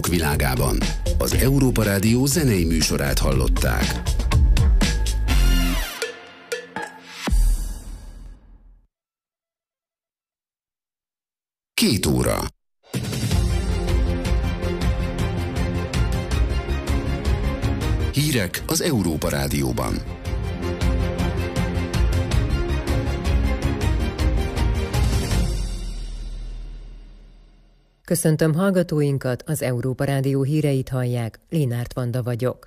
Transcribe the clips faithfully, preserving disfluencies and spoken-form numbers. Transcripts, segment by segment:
világában. Az Európa Rádió zenei műsorát hallották. Két óra. Hírek az Európa Rádióban. Köszöntöm hallgatóinkat, az Európa Rádió híreit hallják, Lénárt Vanda vagyok.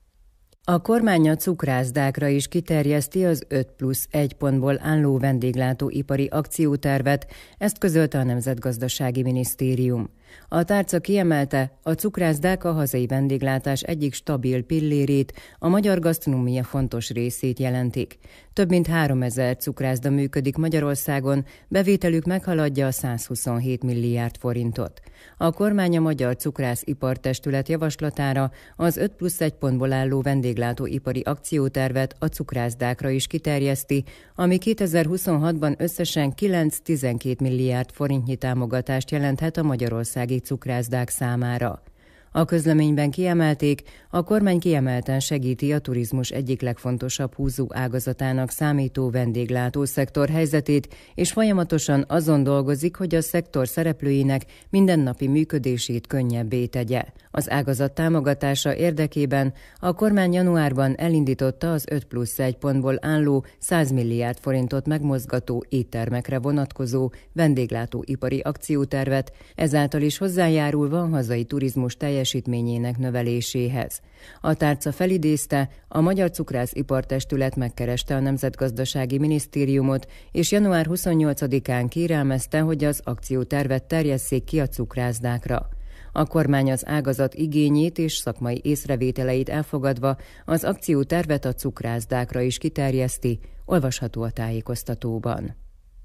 A kormány a cukrászdákra is kiterjeszti az öt plusz egy pontból álló vendéglátóipari akciótervet, ezt közölte a Nemzetgazdasági Minisztérium. A tárca kiemelte, a cukrászdák a hazai vendéglátás egyik stabil pillérét, a magyar gasztronómia fontos részét jelentik. Több mint háromezer cukrászda működik Magyarországon, bevételük meghaladja a százhuszonhét milliárd forintot. A kormány a Magyar Cukrászipartestület javaslatára az öt plusz egy pontból álló vendéglátóipari akciótervet a cukrászdákra is kiterjeszti, ami kétezer-huszonhatban összesen kilenc-tizenkét milliárd forintnyi támogatást jelenthet a magyarországi cukrászdák számára. A közleményben kiemelték, a kormány kiemelten segíti a turizmus egyik legfontosabb húzó ágazatának számító vendéglátó szektor helyzetét, és folyamatosan azon dolgozik, hogy a szektor szereplőinek mindennapi működését könnyebbé tegye. Az ágazat támogatása érdekében a kormány januárban elindította az öt plusz egy pontból álló száz milliárd forintot megmozgató éttermekre vonatkozó vendéglátóipari akciótervet, ezáltal is hozzájárulva a hazai turizmus teljesítményének növeléséhez. A tárca felidézte, a Magyar Cukrászipartestület megkereste a Nemzetgazdasági Minisztériumot, és január huszonnyolcadikán kérelmezte, hogy az akciótervet terjesszék ki a cukrászdákra. A kormány az ágazat igényét és szakmai észrevételeit elfogadva az akciótervet a cukrászdákra is kiterjeszti, olvasható a tájékoztatóban.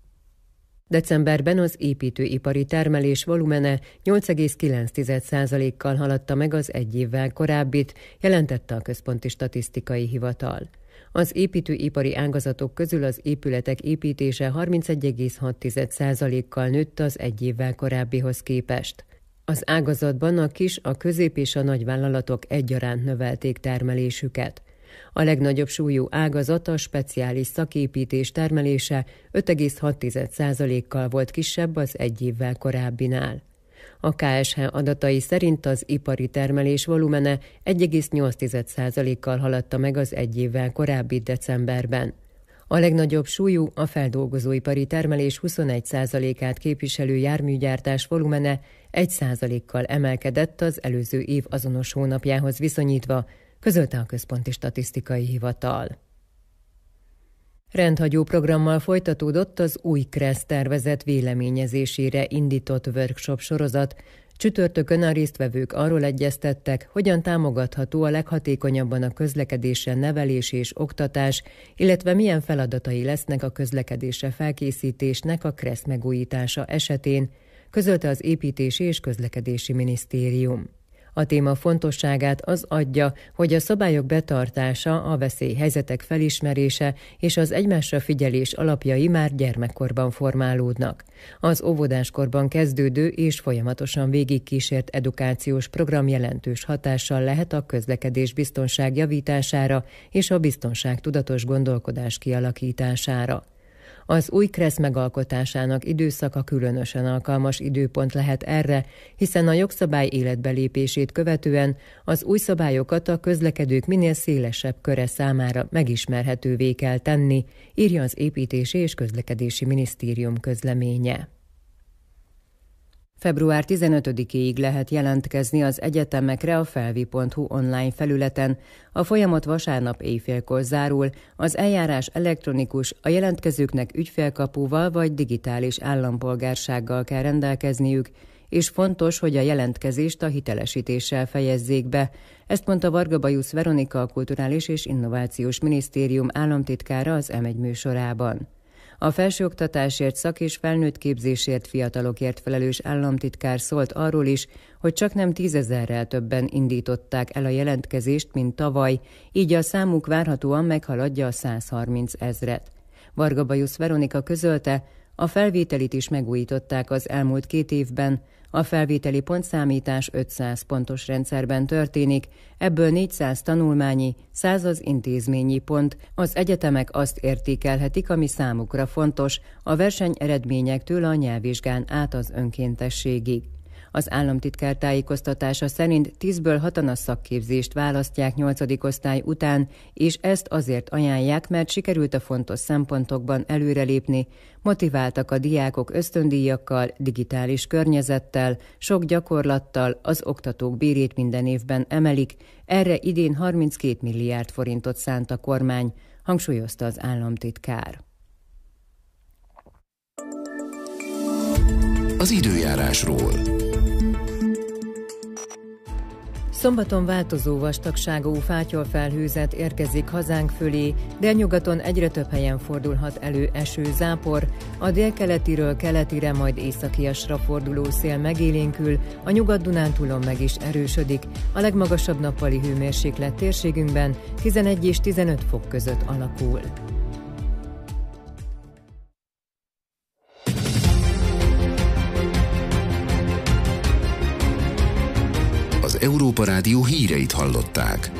Decemberben az építőipari termelés volumene nyolc egész kilenc százalékkal haladta meg az egy évvel korábbit, jelentette a Központi Statisztikai Hivatal. Az építőipari ágazatok közül az épületek építése harmincegy egész hat százalékkal nőtt az egy évvel korábbihoz képest. Az ágazatban a kis, a közép és a nagy vállalatok egyaránt növelték termelésüket. A legnagyobb súlyú ágazat, a speciális szaképítés termelése öt egész hat százalékkal volt kisebb az egy évvel korábbinál. A ká es há adatai szerint az ipari termelés volumene egy egész nyolc százalékkal haladta meg az egy évvel korábbi decemberben. A legnagyobb súlyú, a feldolgozóipari termelés huszonegy százalékát képviselő járműgyártás volumene egy százalékkal emelkedett az előző év azonos hónapjához viszonyítva, közölte a Központi Statisztikai Hivatal. Rendhagyó programmal folytatódott az új KRESZ tervezet véleményezésére indított workshop sorozat. Csütörtökön a résztvevők arról egyeztettek, hogyan támogatható a leghatékonyabban a közlekedésre nevelés és oktatás, illetve milyen feladatai lesznek a közlekedésre felkészítésnek a KRESZ megújítása esetén, közölte az Építési és Közlekedési Minisztérium. A téma fontosságát az adja, hogy a szabályok betartása, a veszélyhelyzetek felismerése és az egymásra figyelés alapjai már gyermekkorban formálódnak. Az óvodáskorban kezdődő és folyamatosan végigkísért edukációs program jelentős hatással lehet a közlekedés biztonság javítására és a biztonságtudatos gondolkodás kialakítására. Az új KRESZ megalkotásának időszaka különösen alkalmas időpont lehet erre, hiszen a jogszabály életbelépését követően az új szabályokat a közlekedők minél szélesebb köre számára megismerhetővé kell tenni, írja az Építési és Közlekedési Minisztérium közleménye. február tizenötödikéig lehet jelentkezni az egyetemekre a felvi pont hu online felületen. A folyamat vasárnap éjfélkor zárul, az eljárás elektronikus, a jelentkezőknek ügyfélkapuval vagy digitális állampolgársággal kell rendelkezniük, és fontos, hogy a jelentkezést a hitelesítéssel fejezzék be. Ezt mondta Varga Bajusz Veronika, a Kulturális és Innovációs Minisztérium államtitkára az em egy műsorában. A felsőoktatásért, szak- és felnőtt képzésért, fiatalokért felelős államtitkár szólt arról is, hogy csaknem tízezerrel többen indították el a jelentkezést, mint tavaly, így a számuk várhatóan meghaladja a százharminc ezret. Varga Bajusz Veronika közölte, a felvételit is megújították az elmúlt két évben, A felvételi pontszámítás ötszáz pontos rendszerben történik, ebből négyszáz tanulmányi, száz az intézményi pont. Az egyetemek azt értékelhetik, ami számukra fontos, a verseny eredményektől a nyelvvizsgán át az önkéntességig. Az államtitkár tájékoztatása szerint tízből hatan a szakképzést választják nyolcadik osztály után, és ezt azért ajánlják, mert sikerült a fontos szempontokban előrelépni, motiváltak a diákok ösztöndíjakkal, digitális környezettel, sok gyakorlattal, az oktatók bérét minden évben emelik, erre idén harminckét milliárd forintot szánt a kormány, hangsúlyozta az államtitkár. Az időjárásról. Szombaton változó vastagságú fátyolfelhőzet érkezik hazánk fölé, délnyugaton egyre több helyen fordulhat elő eső-zápor, a délkeletiről keletire, majd északiasra forduló szél megélénkül, a Nyugat-Dunántúlon meg is erősödik, a legmagasabb nappali hőmérséklet térségünkben tizenegy és tizenöt fok között alakul. Az Európa Rádió híreit hallották.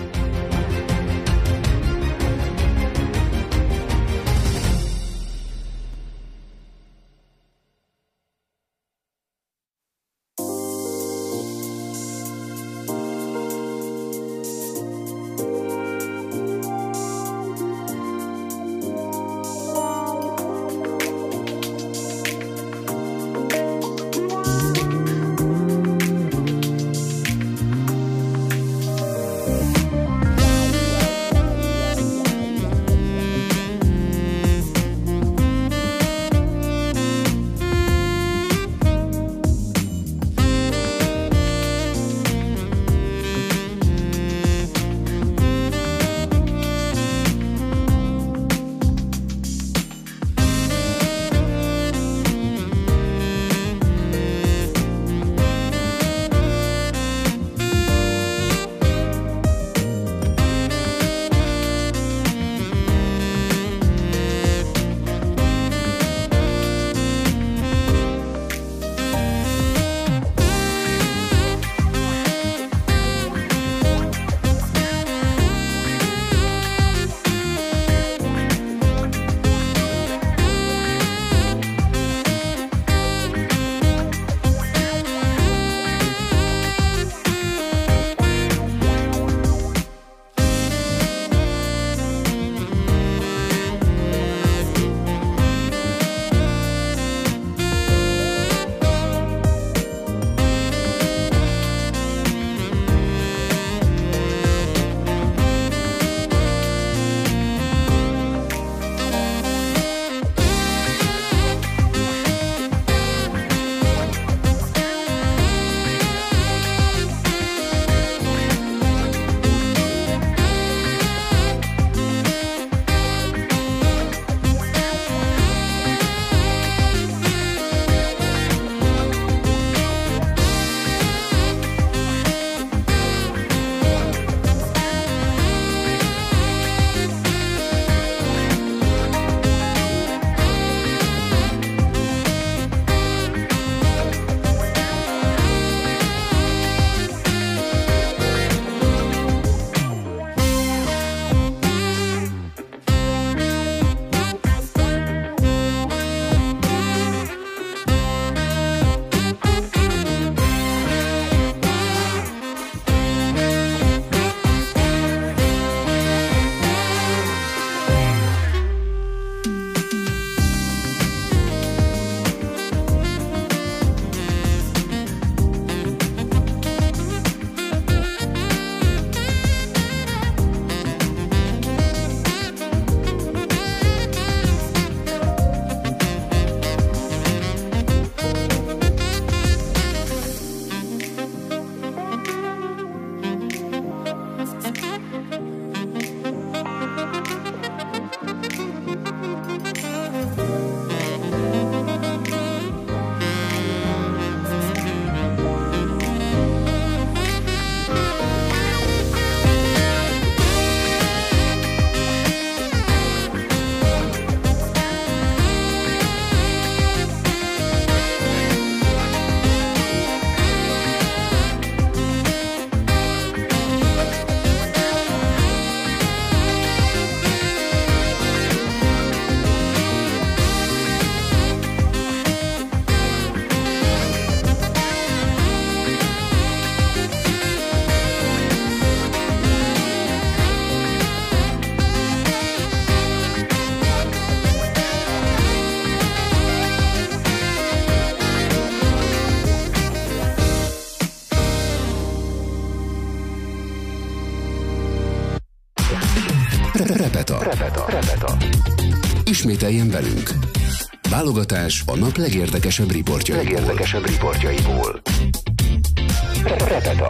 Repeta. Repeta. Repeta. Ismételjen velünk. Válogatás a nap legérdekesebb riportjaiból. Legérdekesebb riportjaiból. Repeta.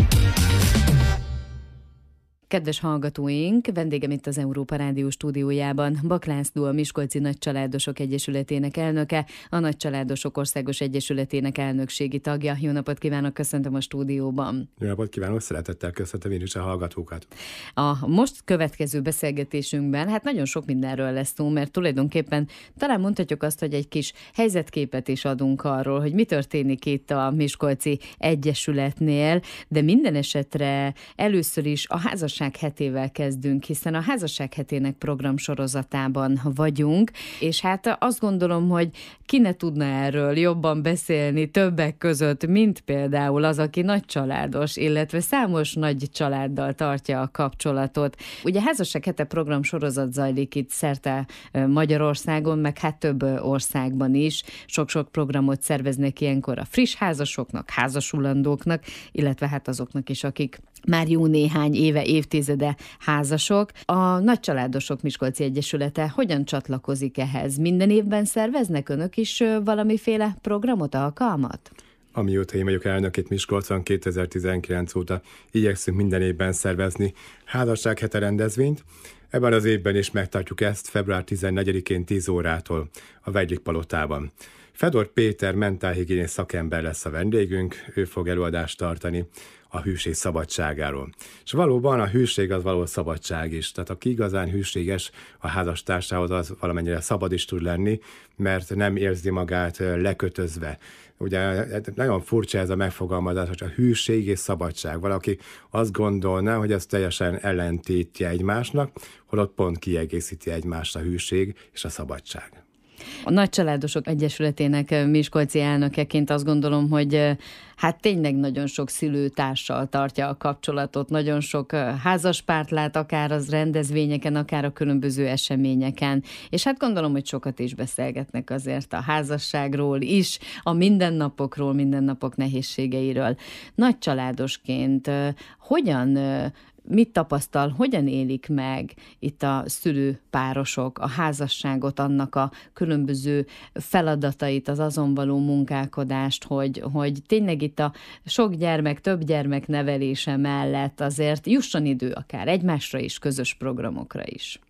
Kedves hallgatóink, vendégem itt az Európa Rádió stúdiójában Bak László, a Miskolci Nagycsaládosok Egyesületének elnöke, a Nagycsaládosok Országos Egyesületének elnökségi tagja. Jó napot kívánok, köszöntöm a stúdióban. Jó napot kívánok, szeretettel köszöntöm én is a hallgatókat. A most következő beszélgetésünkben hát nagyon sok mindenről lesz szó, mert tulajdonképpen talán mondhatjuk azt, hogy egy kis helyzetképet is adunk arról, hogy mi történik itt a Miskolci Egyesületnél, de minden esetre először is a házasság hetével kezdünk, hiszen a házasság hetének programsorozatában vagyunk, és hát azt gondolom, hogy ki ne tudna erről jobban beszélni többek között, mint például az, aki nagycsaládos, illetve számos nagy családdal tartja a kapcsolatot. Ugye házasság hete programsorozat zajlik itt szerte Magyarországon, meg hát több országban is. Sok-sok programot szerveznek ilyenkor a friss házasoknak, házasulandóknak, illetve hát azoknak is, akik már jó néhány éve, évtizede házasok. A Nagycsaládosok Miskolci Egyesülete hogyan csatlakozik ehhez? Minden évben szerveznek önök is valamiféle programot, alkalmat? Amióta én vagyok elnök itt Miskolcon, kétezer-tizenkilenc óta igyekszünk minden évben szervezni házassághete rendezvényt. Ebben az évben is megtartjuk ezt február tizennegyedikén tíz órától a Vegylik Palotában. Fedor Péter mentálhigiénész szakember lesz a vendégünk, ő fog előadást tartani a hűség szabadságáról. És valóban a hűség az való szabadság is. Tehát aki igazán hűséges a házastársához, az valamennyire szabad is tud lenni, mert nem érzi magát lekötözve. Ugye nagyon furcsa ez a megfogalmazás, hogy a hűség és szabadság. Valaki azt gondolná, hogy ez teljesen ellentétje egymásnak, holott pont kiegészíti egymást a hűség és a szabadság. A Nagycsaládosok Egyesületének miskolci elnökeként azt gondolom, hogy hát tényleg nagyon sok szülőtársal tartja a kapcsolatot, nagyon sok házaspárt lát, akár az rendezvényeken, akár a különböző eseményeken, és hát gondolom, hogy sokat is beszélgetnek azért a házasságról is, a mindennapokról, mindennapok nehézségeiről. Nagycsaládosként hogyan mit tapasztal, hogyan élik meg itt a szülőpárosok, a házasságot, annak a különböző feladatait, az azon való munkálkodást, hogy, hogy tényleg itt a sok gyermek, több gyermek nevelése mellett azért jusson idő akár egymásra is, közös programokra is.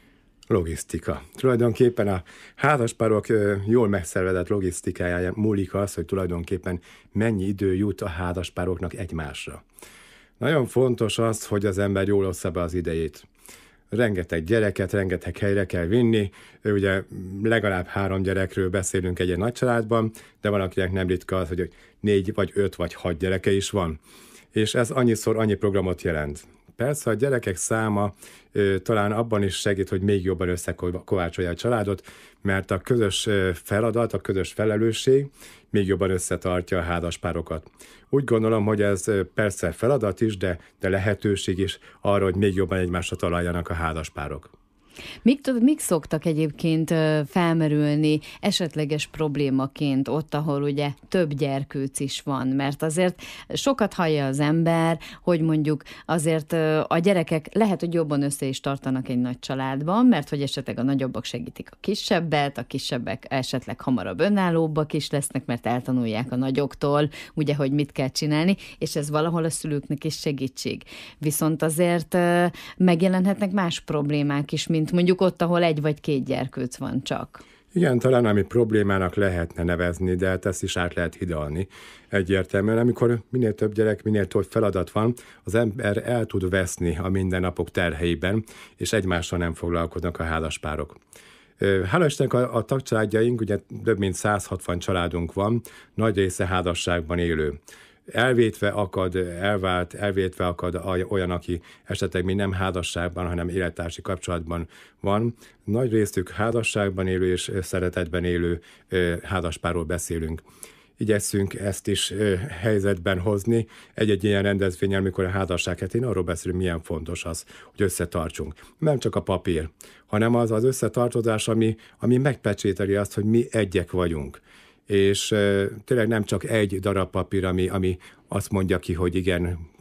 Logisztika. Tulajdonképpen a házaspárok jól megszervezett logisztikáján múlik az, hogy tulajdonképpen mennyi idő jut a házaspároknak egymásra. Nagyon fontos az, hogy az ember jól ossza be az idejét. Rengeteg gyereket, rengeteg helyre kell vinni, ugye legalább három gyerekről beszélünk egy nagy családban, de van, akinek nem ritka az, hogy négy, vagy öt, vagy hat gyereke is van. És ez annyiszor annyi programot jelent. Persze a gyerekek száma ö, talán abban is segít, hogy még jobban összekovácsolja a családot, mert a közös feladat, a közös felelősség még jobban összetartja a házaspárokat. Úgy gondolom, hogy ez persze feladat is, de, de lehetőség is arra, hogy még jobban egymásra találjanak a házaspárok. Mik, mik szoktak egyébként felmerülni esetleges problémaként ott, ahol ugye több gyerkőc is van? Mert azért sokat hallja az ember, hogy mondjuk azért a gyerekek lehet, hogy jobban össze is tartanak egy nagy családban, mert hogy esetleg a nagyobbak segítik a kisebbet, a kisebbek esetleg hamarabb önállóbbak is lesznek, mert eltanulják a nagyoktól, ugye, hogy mit kell csinálni, és ez valahol a szülőknek is segítség. Viszont azért megjelenhetnek más problémák is, mint mondjuk ott, ahol egy vagy két gyerkőc van csak. Igen, talán ami problémának lehetne nevezni, de hát ezt is át lehet hidalni. Egyértelműen, amikor minél több gyerek, minél több feladat van, az ember el tud veszni a mindennapok terheiben, és egymással nem foglalkoznak a házaspárok. Hála Istennek a, a tagcsaládjaink, ugye több mint száz hatvan családunk van, nagy része házasságban élő. Elvétve akad, elvált, elvétve akad olyan, aki esetleg még nem házasságban, hanem élettársi kapcsolatban van. Nagy részük házasságban élő és szeretetben élő házaspárról beszélünk. Igyekszünk ezt is helyzetben hozni egy-egy ilyen rendezvényen, amikor a házasság hetén arról beszélünk, milyen fontos az, hogy összetartsunk. Nem csak a papír, hanem az az összetartozás, ami, ami megpecsételi azt, hogy mi egyek vagyunk. És tényleg nem csak egy darab papír, ami, ami azt mondja ki, hogy igen,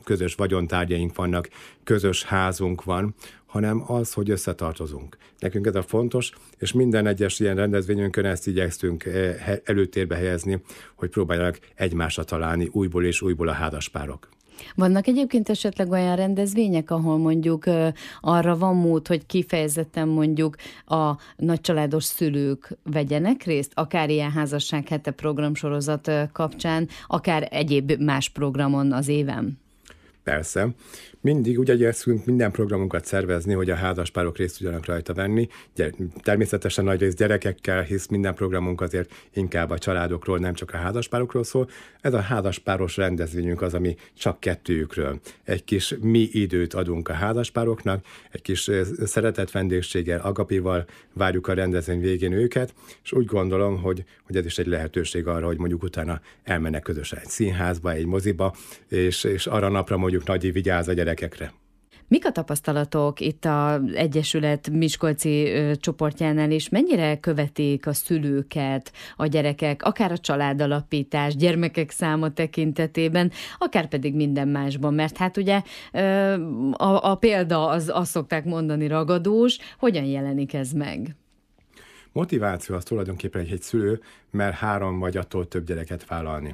közös vagyontárgyaink vannak, közös házunk van, hanem az, hogy összetartozunk. Nekünk ez a fontos, és minden egyes ilyen rendezvényünkön ezt igyekszünk előtérbe helyezni, hogy próbáljanak egymásra találni újból és újból a házaspárok. Vannak egyébként esetleg olyan rendezvények, ahol mondjuk arra van mód, hogy kifejezetten mondjuk a nagycsaládos szülők vegyenek részt, akár ilyen házasság hete programsorozat kapcsán, akár egyéb más programon az éven? Persze. Mindig úgy igyekszünk minden programunkat szervezni, hogy a házaspárok részt tudjanak rajta venni. Természetesen nagy rész gyerekekkel, hisz minden programunk azért inkább a családokról, nem csak a házaspárokról szól. Ez a házaspáros rendezvényünk az, ami csak kettőjükről. Egy kis mi időt adunk a házaspároknak, egy kis szeretett vendégséggel, agapival várjuk a rendezvény végén őket, és úgy gondolom, hogy, hogy ez is egy lehetőség arra, hogy mondjuk utána elmennek közösen egy színházba, egy moziba, és, és arra napra mondjuk Nagyi vigyáz a gyerekekre. Mik a tapasztalatok itt az Egyesület miskolci ö, csoportjánál is? Mennyire követik a szülőket, a gyerekek, akár a családalapítás, gyermekek száma tekintetében, akár pedig minden másban? Mert hát ugye ö, a, a példa, az, azt szokták mondani, ragadós. Hogyan jelenik ez meg? Motiváció az tulajdonképpen egy, egy szülő, mert három vagy attól több gyereket vállalni.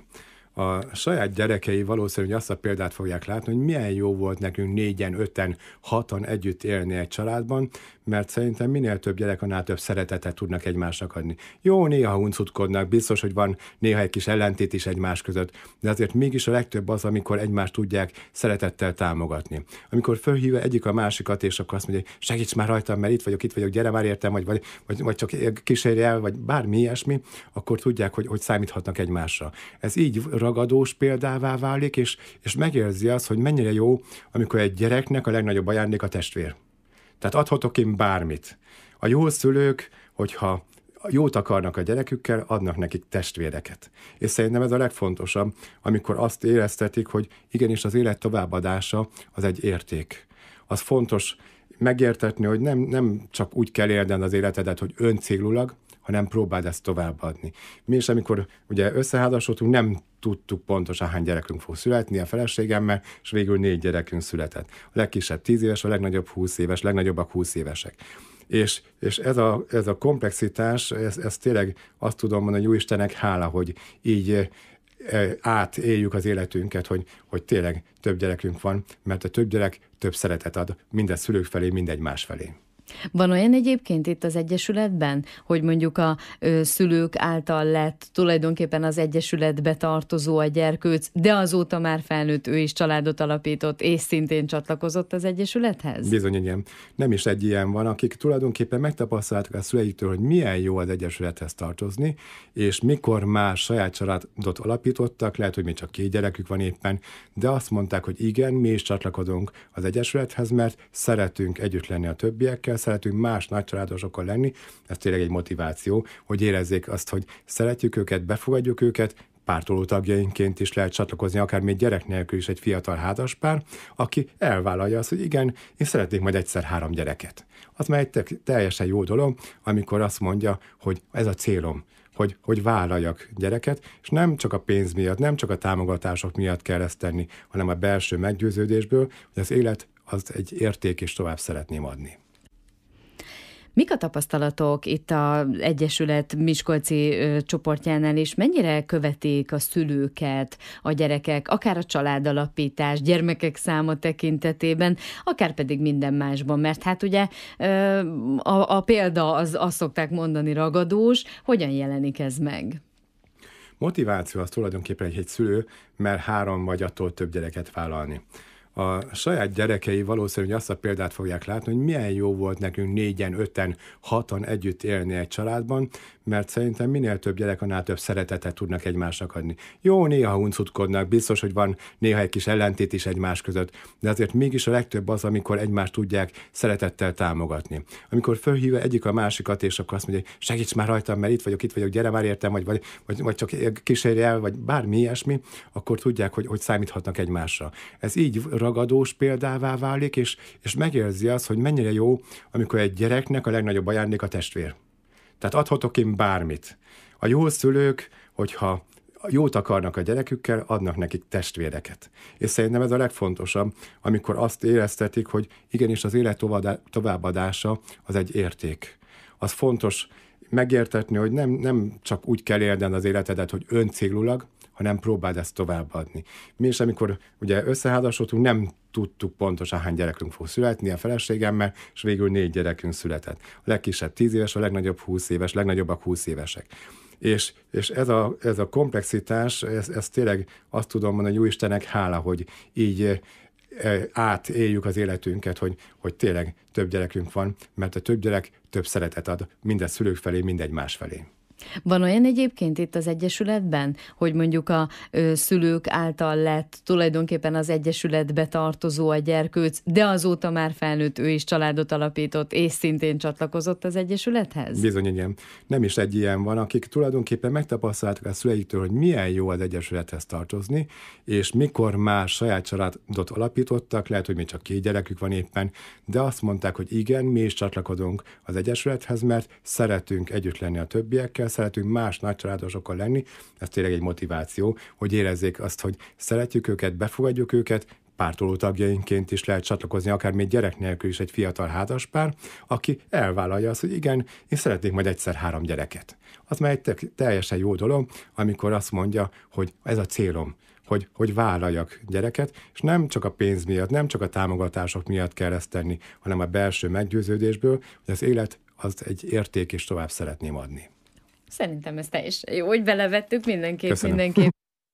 A saját gyerekei valószínűleg azt a példát fogják látni, hogy milyen jó volt nekünk négyen, öten, hatan együtt élni egy családban, mert szerintem minél több gyerek, annál több szeretetet tudnak egymásnak adni. Jó, néha huncutkodnak, biztos, hogy van néha egy kis ellentét is egymás között, de azért mégis a legtöbb az, amikor egymást tudják szeretettel támogatni. Amikor fölhívja egyik a másikat, és akkor azt mondja, hogy segíts már rajtam, mert itt vagyok, itt vagyok, gyere már értem, vagy, vagy, vagy, vagy csak kísérj el, vagy bármi ilyesmi, akkor tudják, hogy, hogy számíthatnak egymásra. Ez így ragadós példává válik, és, és megérzi azt, hogy mennyire jó, amikor egy gyereknek a legnagyobb ajándék a testvér. Tehát adhatok én bármit. A jó szülők, hogyha jót akarnak a gyerekükkel, adnak nekik testvéreket. És szerintem ez a legfontosabb, amikor azt éreztetik, hogy igenis az élet továbbadása az egy érték. Az fontos megértetni, hogy nem, nem csak úgy kell élned az életedet, hogy öncélulag, hanem próbáld ezt továbbadni. Mi is, amikor ugye összeházasodtunk, nem tudtuk pontosan, hány gyerekünk fog születni a feleségemmel, és végül négy gyerekünk született. A legkisebb tíz éves, a legnagyobb húsz éves, legnagyobbak húsz évesek. És, és ez, a, ez a komplexitás, ez, ez tényleg azt tudom mondani, hogy Jóistennek hála, hogy így átéljük az életünket, hogy, hogy tényleg több gyerekünk van, mert a több gyerek több szeretet ad mind a szülők felé, mind egymás felé. Van olyan egyébként itt az Egyesületben, hogy mondjuk a ö, szülők által lett tulajdonképpen az Egyesületbe tartozó a gyerkőc, de azóta már felnőtt, ő is családot alapított, és szintén csatlakozott az Egyesülethez? Bizony, igen. Nem is egy ilyen van, akik tulajdonképpen megtapasztalták a szüleiktől, hogy milyen jó az Egyesülethez tartozni, és mikor már saját családot alapítottak, lehet, hogy még csak két gyerekük van éppen, de azt mondták, hogy igen, mi is csatlakozunk az Egyesülethez, mert szeretünk együtt lenni a többiekkel, szeretünk más nagycsaládosokkal lenni, ez tényleg egy motiváció, hogy érezzék azt, hogy szeretjük őket, befogadjuk őket, pártoló tagjainként is lehet csatlakozni, akár még gyerek nélkül is egy fiatal házaspár, aki elvállalja azt, hogy igen, én szeretnék majd egyszer három gyereket. Az már egy teljesen jó dolog, amikor azt mondja, hogy ez a célom, hogy, hogy vállaljak gyereket, és nem csak a pénz miatt, nem csak a támogatások miatt kell ezt tenni, hanem a belső meggyőződésből, hogy az élet az egy érték, és tovább szeretném adni. Mik a tapasztalatok itt az Egyesület miskolci ö, csoportjánál is? Mennyire követik a szülőket, a gyerekek, akár a családalapítás, gyermekek száma tekintetében, akár pedig minden másban? Mert hát ugye ö, a, a példa, az, azt szokták mondani, ragadós. Hogyan jelenik ez meg? Motiváció az tulajdonképpen egy, egy szülő, mert három vagy attól több gyereket vállalni. A saját gyerekei valószínűleg azt a példát fogják látni, hogy milyen jó volt nekünk négyen, öten, hatan együtt élni egy családban, mert szerintem minél több gyerek, annál több szeretetet tudnak egymásnak adni. Jó, néha huncutkodnak, biztos, hogy van néha egy kis ellentét is egymás között, de azért mégis a legtöbb az, amikor egymást tudják szeretettel támogatni. Amikor fölhívja egyik a másikat, és akkor azt mondja, hogy segíts már rajtam, mert itt vagyok, itt vagyok, gyere már értem, vagy, vagy, vagy, vagy csak kísérj el, vagy bármi ilyesmi, akkor tudják, hogy, hogy számíthatnak egymásra. Ez így ragadós példává válik, és, és megérzi azt, hogy mennyire jó, amikor egy gyereknek a legnagyobb ajándék a testvér. Tehát adhatok én bármit. A jó szülők, hogyha jót akarnak a gyerekükkel, adnak nekik testvéreket. És szerintem ez a legfontosabb, amikor azt éreztetik, hogy igenis az élet továbbadása az egy érték. Az fontos megértetni, hogy nem, nem csak úgy kell élned az életedet, hogy öncélulag, hanem próbáld ezt továbbadni. Mi is, amikor ugye összeházasodtunk, nem tudtuk pontosan, hány gyerekünk fog születni a feleségemmel, és végül négy gyerekünk született. A legkisebb tíz éves, a legnagyobb húsz éves, legnagyobbak húsz évesek. És, és ez, a, ez a komplexitás, ez, ez tényleg azt tudom mondani, hogy Jóistennek hála, hogy így e, átéljük az életünket, hogy, hogy tényleg több gyerekünk van, mert a több gyerek több szeretet ad mind a szülők felé, mind egymás felé. Van olyan egyébként itt az Egyesületben, hogy mondjuk a ö, szülők által lett tulajdonképpen az Egyesületbe tartozó a gyerkőc, de azóta már felnőtt, ő is családot alapított, és szintén csatlakozott az Egyesülethez? Bizony, igen. Nem is egy ilyen van, akik tulajdonképpen megtapasztalták a szüleiktől, hogy milyen jó az Egyesülethez tartozni, és mikor már saját családot alapítottak, lehet, hogy még csak két gyerekük van éppen, de azt mondták, hogy igen, mi is csatlakozunk az Egyesülethez, mert szeretünk együtt lenni a többiekkel, szeretünk más nagycsaládosokkal lenni, ez tényleg egy motiváció, hogy érezzék azt, hogy szeretjük őket, befogadjuk őket, pártoló tagjainként is lehet csatlakozni, akár még gyerek nélkül is egy fiatal házaspár, aki elvállalja azt, hogy igen, én szeretnék majd egyszer három gyereket. Az már egy teljesen jó dolog, amikor azt mondja, hogy ez a célom, hogy, hogy vállaljak gyereket, és nem csak a pénz miatt, nem csak a támogatások miatt kell ezt tenni, hanem a belső meggyőződésből, hogy az élet az egy érték, és tovább szeretném adni. Szerintem ez teljesen jó, hogy belevettük mindenképp, Köszönöm. mindenképp.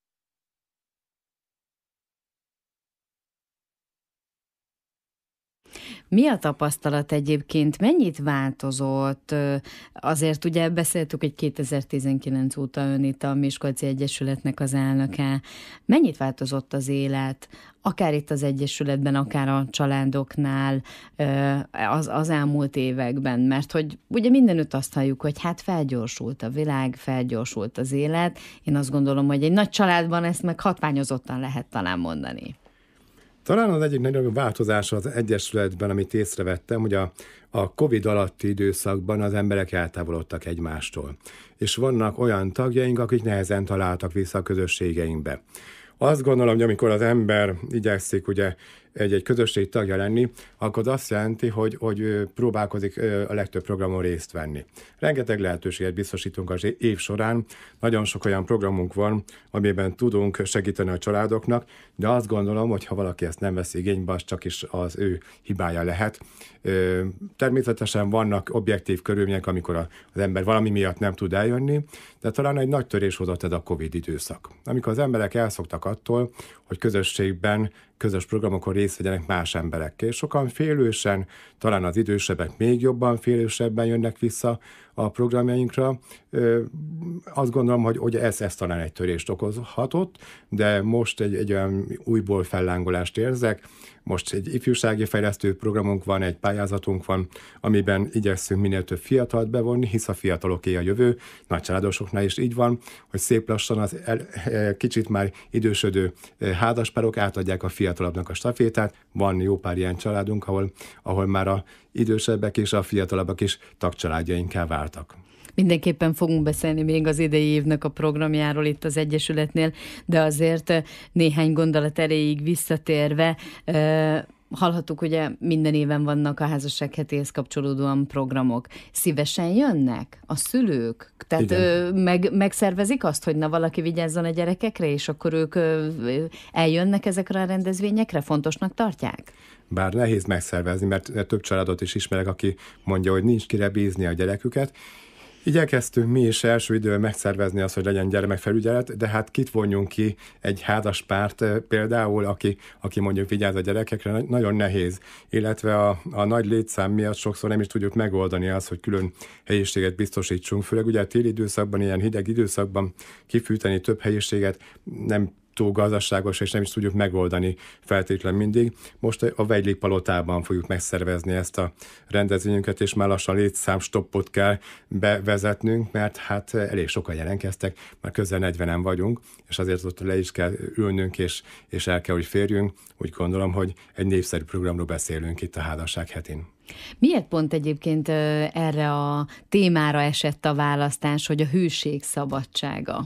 Mi a tapasztalat egyébként? Mennyit változott? Azért ugye beszéltük, hogy kétezer-tizenkilenc óta ön itt a Miskolci Egyesületnek az elnöke. Mennyit változott az élet? Akár itt az Egyesületben, akár a családoknál az, az elmúlt években, mert hogy ugye mindenütt azt halljuk, hogy hát felgyorsult a világ, felgyorsult az élet. Én azt gondolom, hogy egy nagy családban ezt meg hatványozottan lehet talán mondani. Talán az egyik nagyobb változás az Egyesületben, amit észrevettem, hogy a, a Covid alatti időszakban az emberek eltávolodtak egymástól. És vannak olyan tagjaink, akik nehezen találtak vissza a közösségeinkbe. Azt gondolom, hogy amikor az ember igyekszik ugye egy-egy közösség tagja lenni, akkor azt jelenti, hogy, hogy próbálkozik a legtöbb programon részt venni. Rengeteg lehetőséget biztosítunk az év során, nagyon sok olyan programunk van, amiben tudunk segíteni a családoknak, de azt gondolom, hogy ha valaki ezt nem veszi igénybe, az csak is az ő hibája lehet. Természetesen vannak objektív körülmények, amikor az ember valami miatt nem tud eljönni, de talán egy nagy törés hozott ez a Covid időszak. Amikor az emberek elszoktak attól, hogy közösségben, közös programokon részt vegyenek más emberekkel. És sokan félősen, talán az idősebbek még jobban félősebben jönnek vissza a programjainkra. Azt gondolom, hogy, hogy ez, ez talán egy törést okozhatott, de most egy, egy olyan újból fellángolást érzek. Most egy ifjúsági fejlesztő programunk van, egy pályázatunk van, amiben igyekszünk minél több fiatalt bevonni, hisz a fiataloké a jövő, nagycsaládosoknál is így van, hogy szép lassan az el, kicsit már idősödő házaspárok átadják a fiatalabbnak a stafétát. Van jó pár ilyen családunk, ahol, ahol már a idősebbek és a fiatalabbak is tagcsaládjainká váltak. Mindenképpen fogunk beszélni még az idei évnek a programjáról itt az Egyesületnél, de azért néhány gondolat erejéig visszatérve, hallhattuk, ugye minden éven vannak a házasság hetéhez kapcsolódóan programok. Szívesen jönnek a szülők? Tehát ö, meg, megszervezik azt, hogy na valaki vigyázzon a gyerekekre, és akkor ők ö, eljönnek ezekre a rendezvényekre? Fontosnak tartják? Bár nehéz megszervezni, mert több családot is ismerek, aki mondja, hogy nincs kire bízni a gyereküket. Igyekeztünk mi is első időben megszervezni azt, hogy legyen gyermekfelügyelet, de hát kit vonjunk ki egy házaspárt például, aki, aki mondjuk vigyáz a gyerekekre, nagyon nehéz. Illetve a, a nagy létszám miatt sokszor nem is tudjuk megoldani azt, hogy külön helyiséget biztosítsunk. Főleg ugye a téli időszakban, ilyen hideg időszakban kifűteni több helyiséget nem túl gazdaságos, és nem is tudjuk megoldani feltétlenül mindig. Most a Vejlik Palotában fogjuk megszervezni ezt a rendezvényünket, és már lassan létszámstoppot kell bevezetnünk, mert hát elég sokan jelentkeztek, már közel negyvenen vagyunk, és azért ott le is kell ülnünk, és, és el kell, hogy férjünk. Úgy gondolom, hogy egy népszerű programról beszélünk itt a házasság hetén. Miért pont egyébként erre a témára esett a választás, hogy a hűség szabadsága?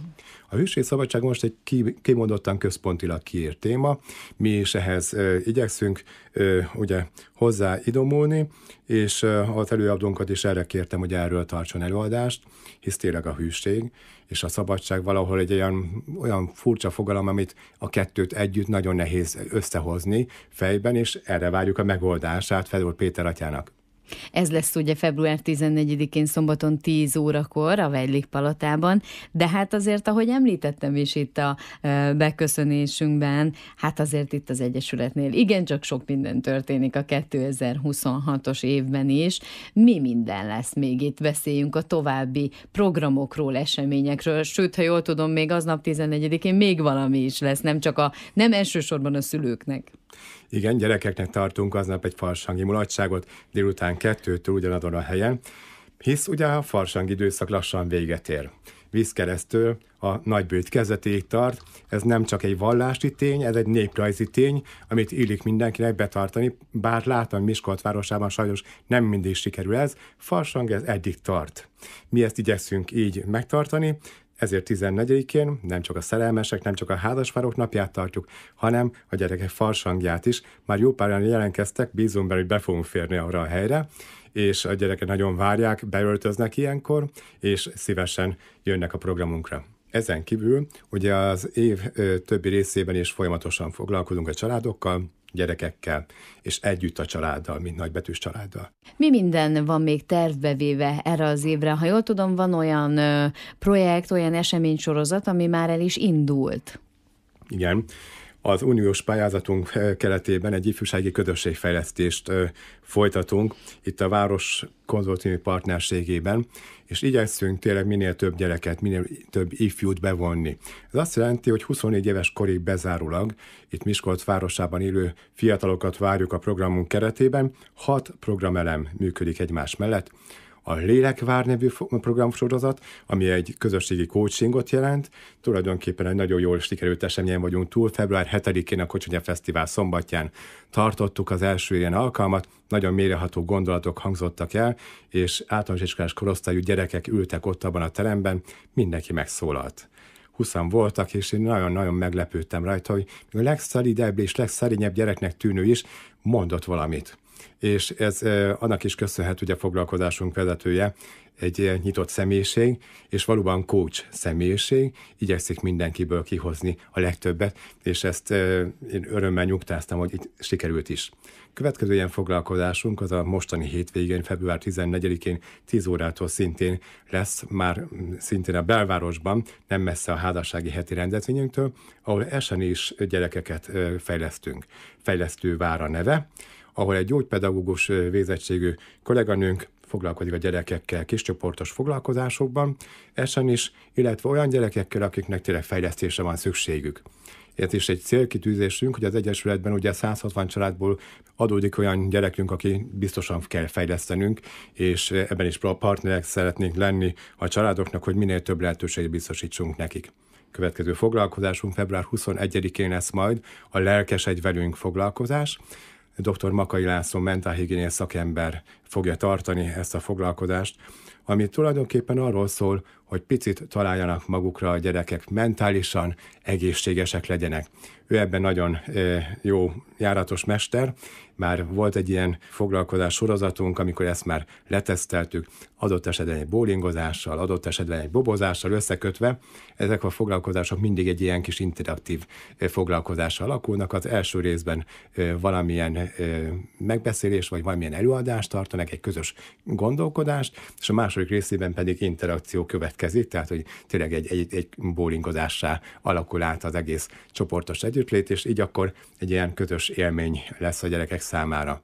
A hűségszabadság most egy kimondottan központilag kiírt téma, mi is ehhez ö, igyekszünk ö, ugye hozzá idomulni, és ö, az előadónkat is erre kértem, hogy erről tartson előadást, hisz tényleg a hűség és a szabadság valahol egy olyan, olyan furcsa fogalom, amit a kettőt együtt nagyon nehéz összehozni fejben, és erre várjuk a megoldását Fedor Péter atyának. Ez lesz ugye február tizennegyedikén szombaton tíz órakor a Weidlich palotában, de hát azért, ahogy említettem is itt a beköszönésünkben, hát azért itt az Egyesületnél igencsak sok minden történik a kétezer-huszonhatos évben is. Mi minden lesz még itt? Beszéljünk a további programokról, eseményekről, sőt, ha jól tudom, még aznap tizennegyedikén még valami is lesz, nem csak a, nem elsősorban a szülőknek. Igen, gyerekeknek tartunk aznap egy farsangi mulatságot délután kettőtől ugyanazon a helyen, hisz ugye a farsang időszak lassan véget ér. Vízkeresztől a nagybőjt kezdetéig tart, ez nem csak egy vallási tény, ez egy néprajzi tény, amit illik mindenkinek betartani, bár látom Miskolc városában sajnos nem mindig sikerül ez, farsang ez eddig tart. Mi ezt igyekszünk így megtartani, ezért tizennegyedikén nem csak a szerelmesek, nem csak a házaspárok napját tartjuk, hanem a gyerekek farsangját is. Már jó páran jelentkeztek, bízunk benne, hogy be fogunk férni arra a helyre, és a gyerekek nagyon várják, beöltöznek ilyenkor, és szívesen jönnek a programunkra. Ezen kívül ugye az év ö, többi részében is folyamatosan foglalkozunk a családokkal, gyerekekkel, és együtt a családdal, mint nagybetűs családdal. Mi minden van még tervbevéve erre az évre? Ha jól tudom, van olyan ö, projekt, olyan eseménysorozat, ami már el is indult. Igen. Az uniós pályázatunk keretében egy ifjúsági közösségfejlesztést folytatunk itt a Város Konzorciumi partnerségében, és igyekszünk tényleg minél több gyereket, minél több ifjút bevonni. Ez azt jelenti, hogy huszonnégy éves korig bezárólag itt Miskolc városában élő fiatalokat várjuk a programunk keretében, hat programelem működik egymás mellett. A Lélekvár nevű programsorozat, ami egy közösségi coachingot jelent, tulajdonképpen egy nagyon jól sikerült eseményen vagyunk túl. február hetedikén a Kocsonya Fesztivál szombatján tartottuk az első ilyen alkalmat, nagyon mélyreható gondolatok hangzottak el, és általános iskolás korosztályú gyerekek ültek ott abban a teremben, mindenki megszólalt. Huszan voltak, és én nagyon-nagyon meglepődtem rajta, hogy a legszalidebb és legszerényebb gyereknek tűnő is mondott valamit. És ez eh, annak is köszönhet, ugye a foglalkozásunk vezetője egy ilyen nyitott személyiség, és valóban coach személyiség, igyekszik mindenkiből kihozni a legtöbbet, és ezt eh, én örömmel nyugtáztam, hogy itt sikerült is. Következő ilyen foglalkozásunk az a mostani hétvégén, február tizennegyedikén tíz órától szintén lesz, már szintén a belvárosban, nem messze a házassági heti rendezvényünktől, ahol esen is gyerekeket eh, fejlesztünk. Fejlesztő vár a neve, ahol egy gyógypedagógus végzettségű kolléganőnk foglalkozik a gyerekekkel kiscsoportos foglalkozásokban, esen is, illetve olyan gyerekekkel, akiknek tényleg fejlesztésre van szükségük. Ez is egy célkitűzésünk, hogy az Egyesületben ugye száz hatvan családból adódik olyan gyerekünk, aki biztosan kell fejlesztenünk, és ebben is partnerek szeretnénk lenni a családoknak, hogy minél több lehetőséget biztosítsunk nekik. Következő foglalkozásunk február huszonegyedikén lesz majd a Lelkes egy velünk foglalkozás. dr. Makai László mentálhigiéniás szakember fogja tartani ezt a foglalkozást, ami tulajdonképpen arról szól, hogy picit találjanak magukra a gyerekek, mentálisan egészségesek legyenek. Ő ebben nagyon jó járatos mester, már volt egy ilyen foglalkozás sorozatunk, amikor ezt már leteszteltük, adott esetben egy bowlingozással, adott esetben egy bobozással összekötve. Ezek a foglalkozások mindig egy ilyen kis interaktív foglalkozással alakulnak. Az első részben valamilyen megbeszélés, vagy valamilyen előadást tartanak, egy közös gondolkodást, és a második részében pedig interakció következik, tehát hogy tényleg egy, egy, egy bowlingozássá alakul át az egész csoportos együttlét, és így akkor egy ilyen közös élmény lesz a gyerekek számára.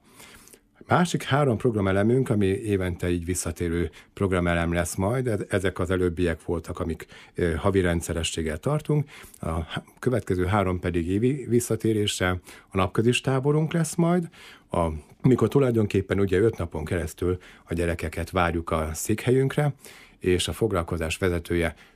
Másik három programelemünk, ami évente így visszatérő programelem lesz majd, ezek az előbbiek voltak, amik havi rendszerességgel tartunk, a következő három pedig évi visszatéréssel a napközis táborunk lesz majd, a, amikor tulajdonképpen ugye öt napon keresztül a gyerekeket várjuk a székhelyünkre, és a foglalkozás vezetője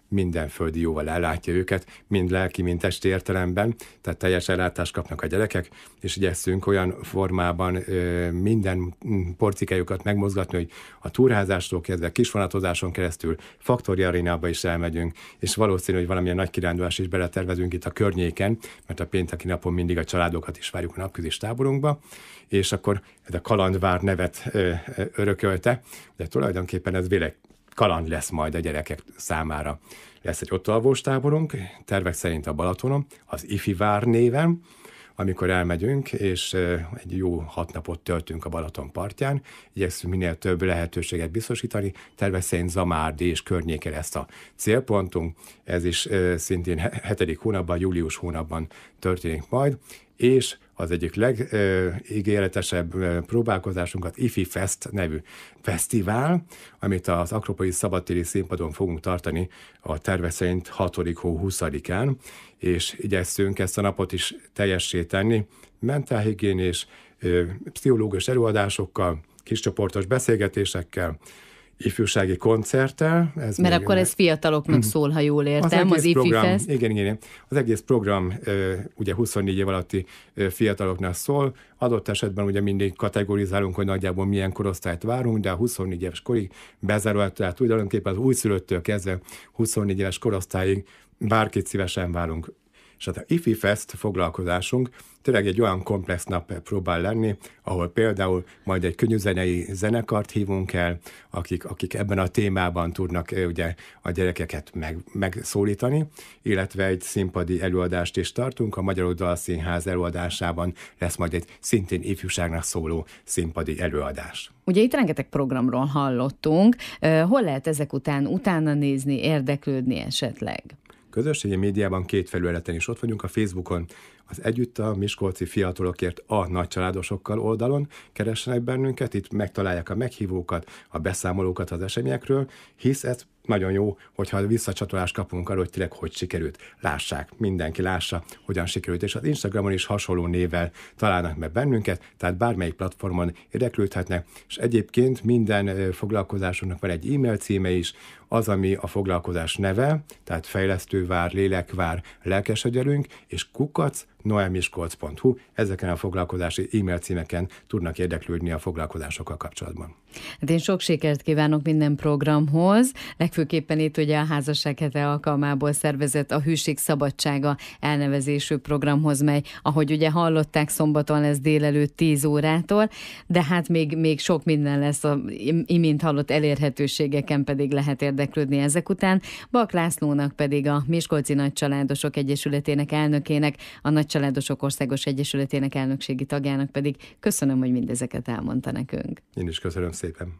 minden földi jóval ellátja őket, mind lelki, mind testi értelemben, tehát teljes ellátást kapnak a gyerekek, és igyekszünk olyan formában ö, minden porcikájukat megmozgatni, hogy a túrázástól kezdve kisvonatozáson keresztül Faktori arénába is elmegyünk, és valószínű, hogy valamilyen nagy kirándulás is beletervezünk itt a környéken, mert a pénteki napon mindig a családokat is várjuk a napközis táborunkba, és akkor ez a kalandvár nevet ö, ö, örökölte, de tulajdonképpen ez véle kaland lesz majd a gyerekek számára. Lesz egy ott alvós táborunk, tervek szerint a Balatonon, az Ifi Vár néven, amikor elmegyünk, és egy jó hat napot töltünk a Balaton partján, igyekszünk minél több lehetőséget biztosítani, tervek szerint Zamárdi és környéke lesz a célpontunk, ez is szintén hetedik hónapban, július hónapban történik majd, és az egyik legígéretesebb próbálkozásunk az Ifi Fest nevű fesztivál, amit az Akropolis szabadtéri színpadon fogunk tartani a terve szerint hatodik hó huszadikán, és igyekszünk ezt a napot is teljessé tenni, mentálhigiénés, pszichológus előadásokkal, kiscsoportos beszélgetésekkel, ifjúsági koncerttel. Ez Mert akkor ez fiataloknak szól, ha jól értem, az, az Ifi program, Fest. Igen, igen. Az egész program ugye huszonnégy év alatti fiataloknak szól. Adott esetben ugye mindig kategorizálunk, hogy nagyjából milyen korosztályt várunk, de a huszonnégy éves korig bezárult, tehát tulajdonképpen az újszülöttől kezdve huszonnégy éves korosztályig bárkit szívesen várunk. És az Ifi Fest foglalkozásunk tényleg egy olyan komplex nap próbál lenni, ahol például majd egy könnyűzenei zenekart hívunk el, akik, akik ebben a témában tudnak ugye a gyerekeket meg, megszólítani, illetve egy színpadi előadást is tartunk. A Magyar Dalszínház előadásában lesz majd egy szintén ifjúságnak szóló színpadi előadás. Ugye itt rengeteg programról hallottunk. Hol lehet ezek után utána nézni, érdeklődni esetleg? Közösségi médiában két felületen is ott vagyunk, a Facebookon az Együtt a Miskolci Fiatalokért a nagycsaládosokkal oldalon keressenek bennünket, itt megtalálják a meghívókat, a beszámolókat az eseményekről, hisz ez nagyon jó, hogyha visszacsatolást kapunk arra, hogy tényleg hogy sikerült. Lássák, mindenki lássa, hogyan sikerült, és az Instagramon is hasonló névvel találnak meg bennünket, tehát bármelyik platformon érdeklődhetnek, és egyébként minden foglalkozásunknak van egy e-mail címe is, az, ami a foglalkozás neve, tehát fejlesztővár, lélekvár, lelkesedjelünk, és kukac noemiskolc pont hu, ezeken a foglalkozási e-mail címeken tudnak érdeklődni a foglalkozásokkal kapcsolatban. Hát én sok sikert kívánok minden programhoz, legfőképpen itt ugye a Házasság hete alkalmából szervezett a Hűség Szabadsága elnevezésű programhoz, mely, ahogy ugye hallották, szombaton lesz délelőtt tíz órától, de hát még, még sok minden lesz, a imént hallott elérhetőségeken pedig lehet érdeklődni ezek után. Bak Lászlónak pedig a Miskolci Nagycsaládosok Egyesületének elnökének, a Nagycsaládosok Országos Egyesületének elnökségi tagjának pedig köszönöm, hogy mindezeket elmondta nekünk. Én is köszönöm szépen.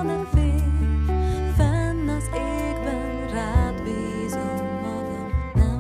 Fenn az égben rád bízom magam, nem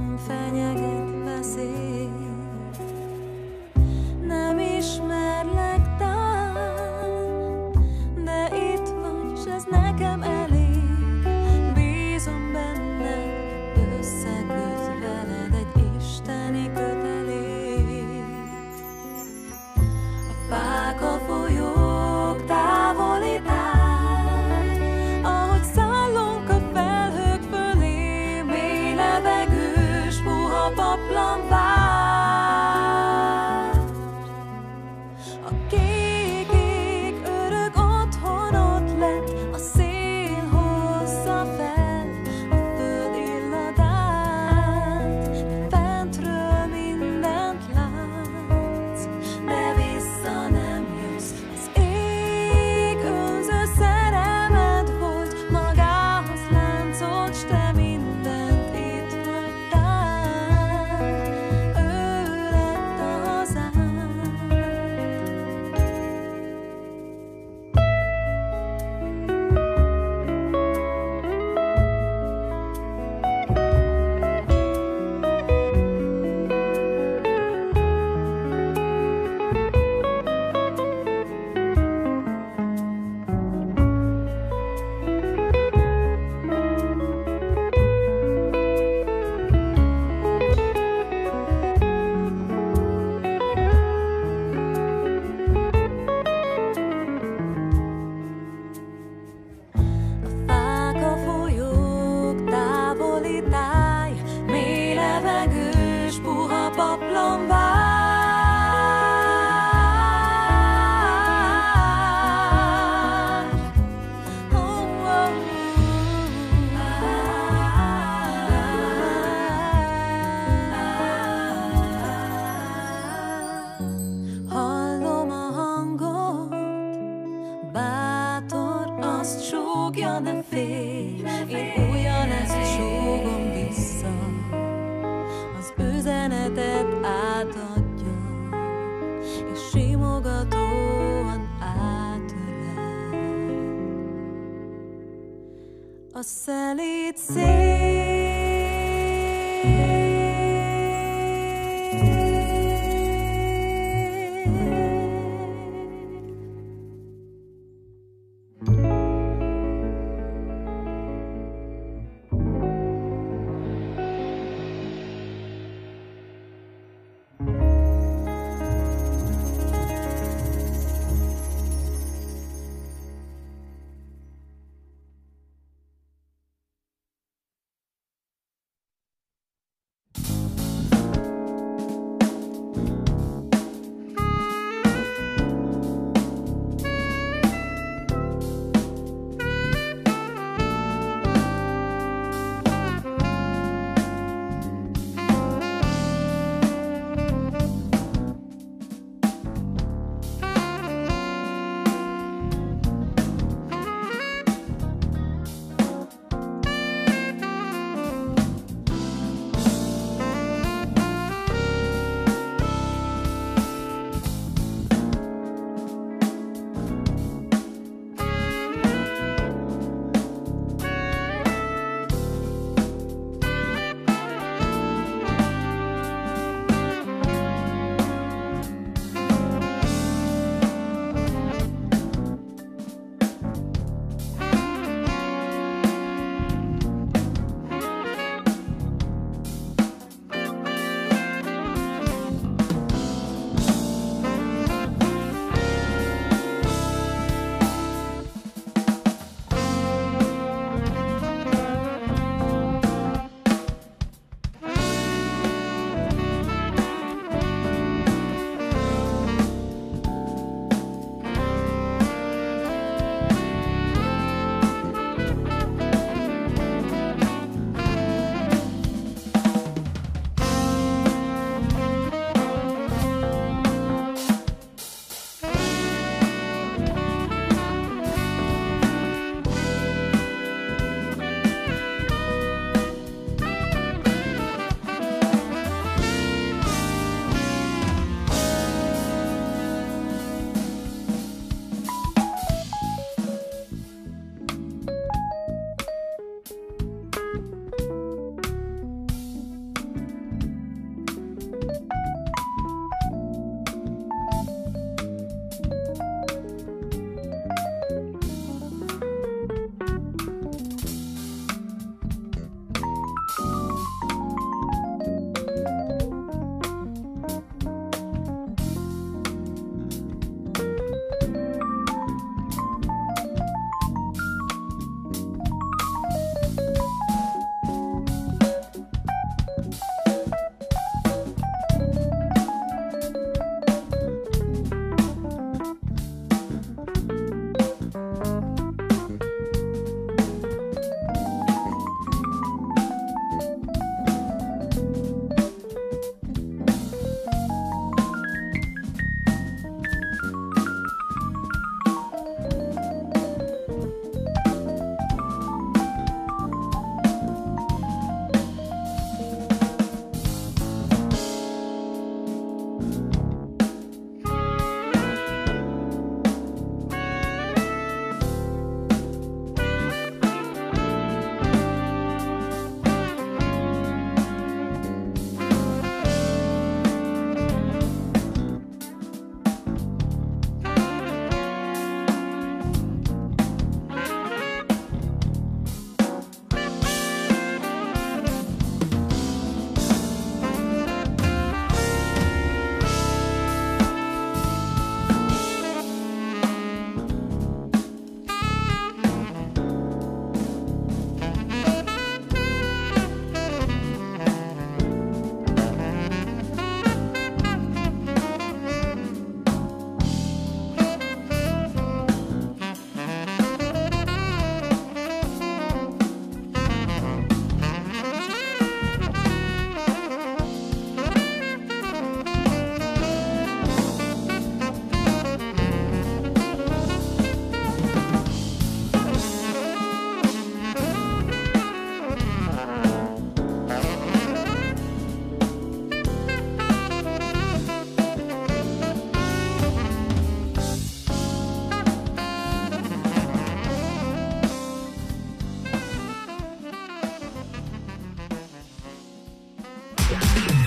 a szelíd szél.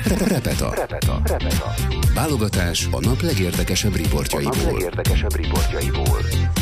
Repeta. Repeta. Repeta. Válogatás a nap legérdekesebb riportjaiból. A nap legérdekesebb riportjaiból.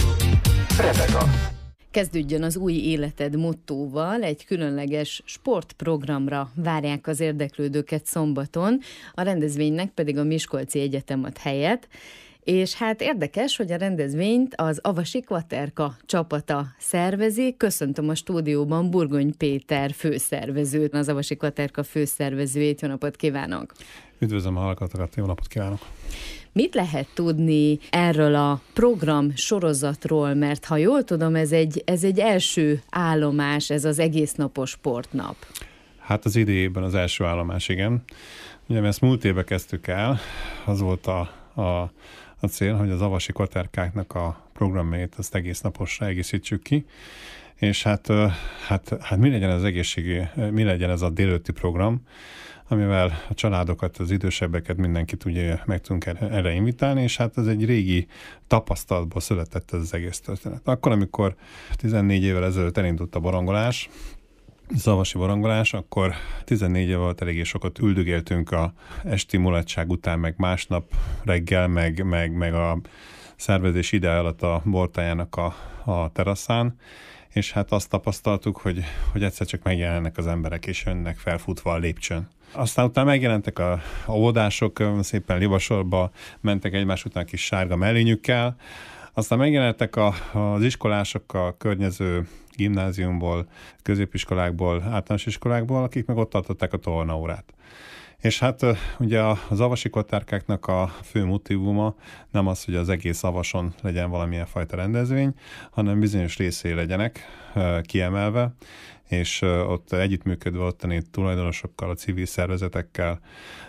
Repeta. Kezdődjön az új életed mottóval, egy különleges sportprogramra várják az érdeklődőket szombaton, a rendezvénynek pedig a Miskolci Egyetem ad helyet. És hát érdekes, hogy a rendezvényt az Avasi Kvaterka csapata szervezi. Köszöntöm a stúdióban Burgony Péter főszervezőt, az Avasi Kvaterka főszervezőjét. Jó napot kívánok! Üdvözlöm a hallgatókat, jó napot kívánok! Mit lehet tudni erről a program sorozatról, mert ha jól tudom, ez egy, ez egy első állomás, ez az egész napos sportnap. Hát az idejében az első állomás, igen. Ugye ezt múlt évben kezdtük el, az volt a, a A cél, hogy az avasi kvaterkáknak a programjait azt egész naposra egészítsük ki, és hát, hát, hát mi legyen az egészségi, mi legyen ez a délelőtti program, amivel a családokat, az idősebbeket mindenkit ugye meg tudunk erre invitálni, és hát ez egy régi tapasztalatból született ez az egész történet. Akkor, amikor tizennégy évvel ezelőtt elindult a barangolás, az avasi barangolás, akkor tizennégy év alatt eléggé sokat üldögéltünk a esti mulatság után, meg másnap reggel, meg, meg, meg a szervezés ide alatt a bortájának a, a teraszán, és hát azt tapasztaltuk, hogy, hogy egyszer csak megjelennek az emberek, és jönnek felfutva a lépcsőn. Aztán utána megjelentek a, a óvodások, szépen livasorba mentek egymás után kis sárga mellényükkel, aztán megjelentek a, az iskolások a környező gimnáziumból, középiskolákból, általános iskolákból, akik meg ott tartották a tornaórát. És hát ugye az avasi kvaterkáknak a fő motívuma nem az, hogy az egész avason legyen valamilyen fajta rendezvény, hanem bizonyos részei legyenek kiemelve, és ott együttműködve ottani tulajdonosokkal, a civil szervezetekkel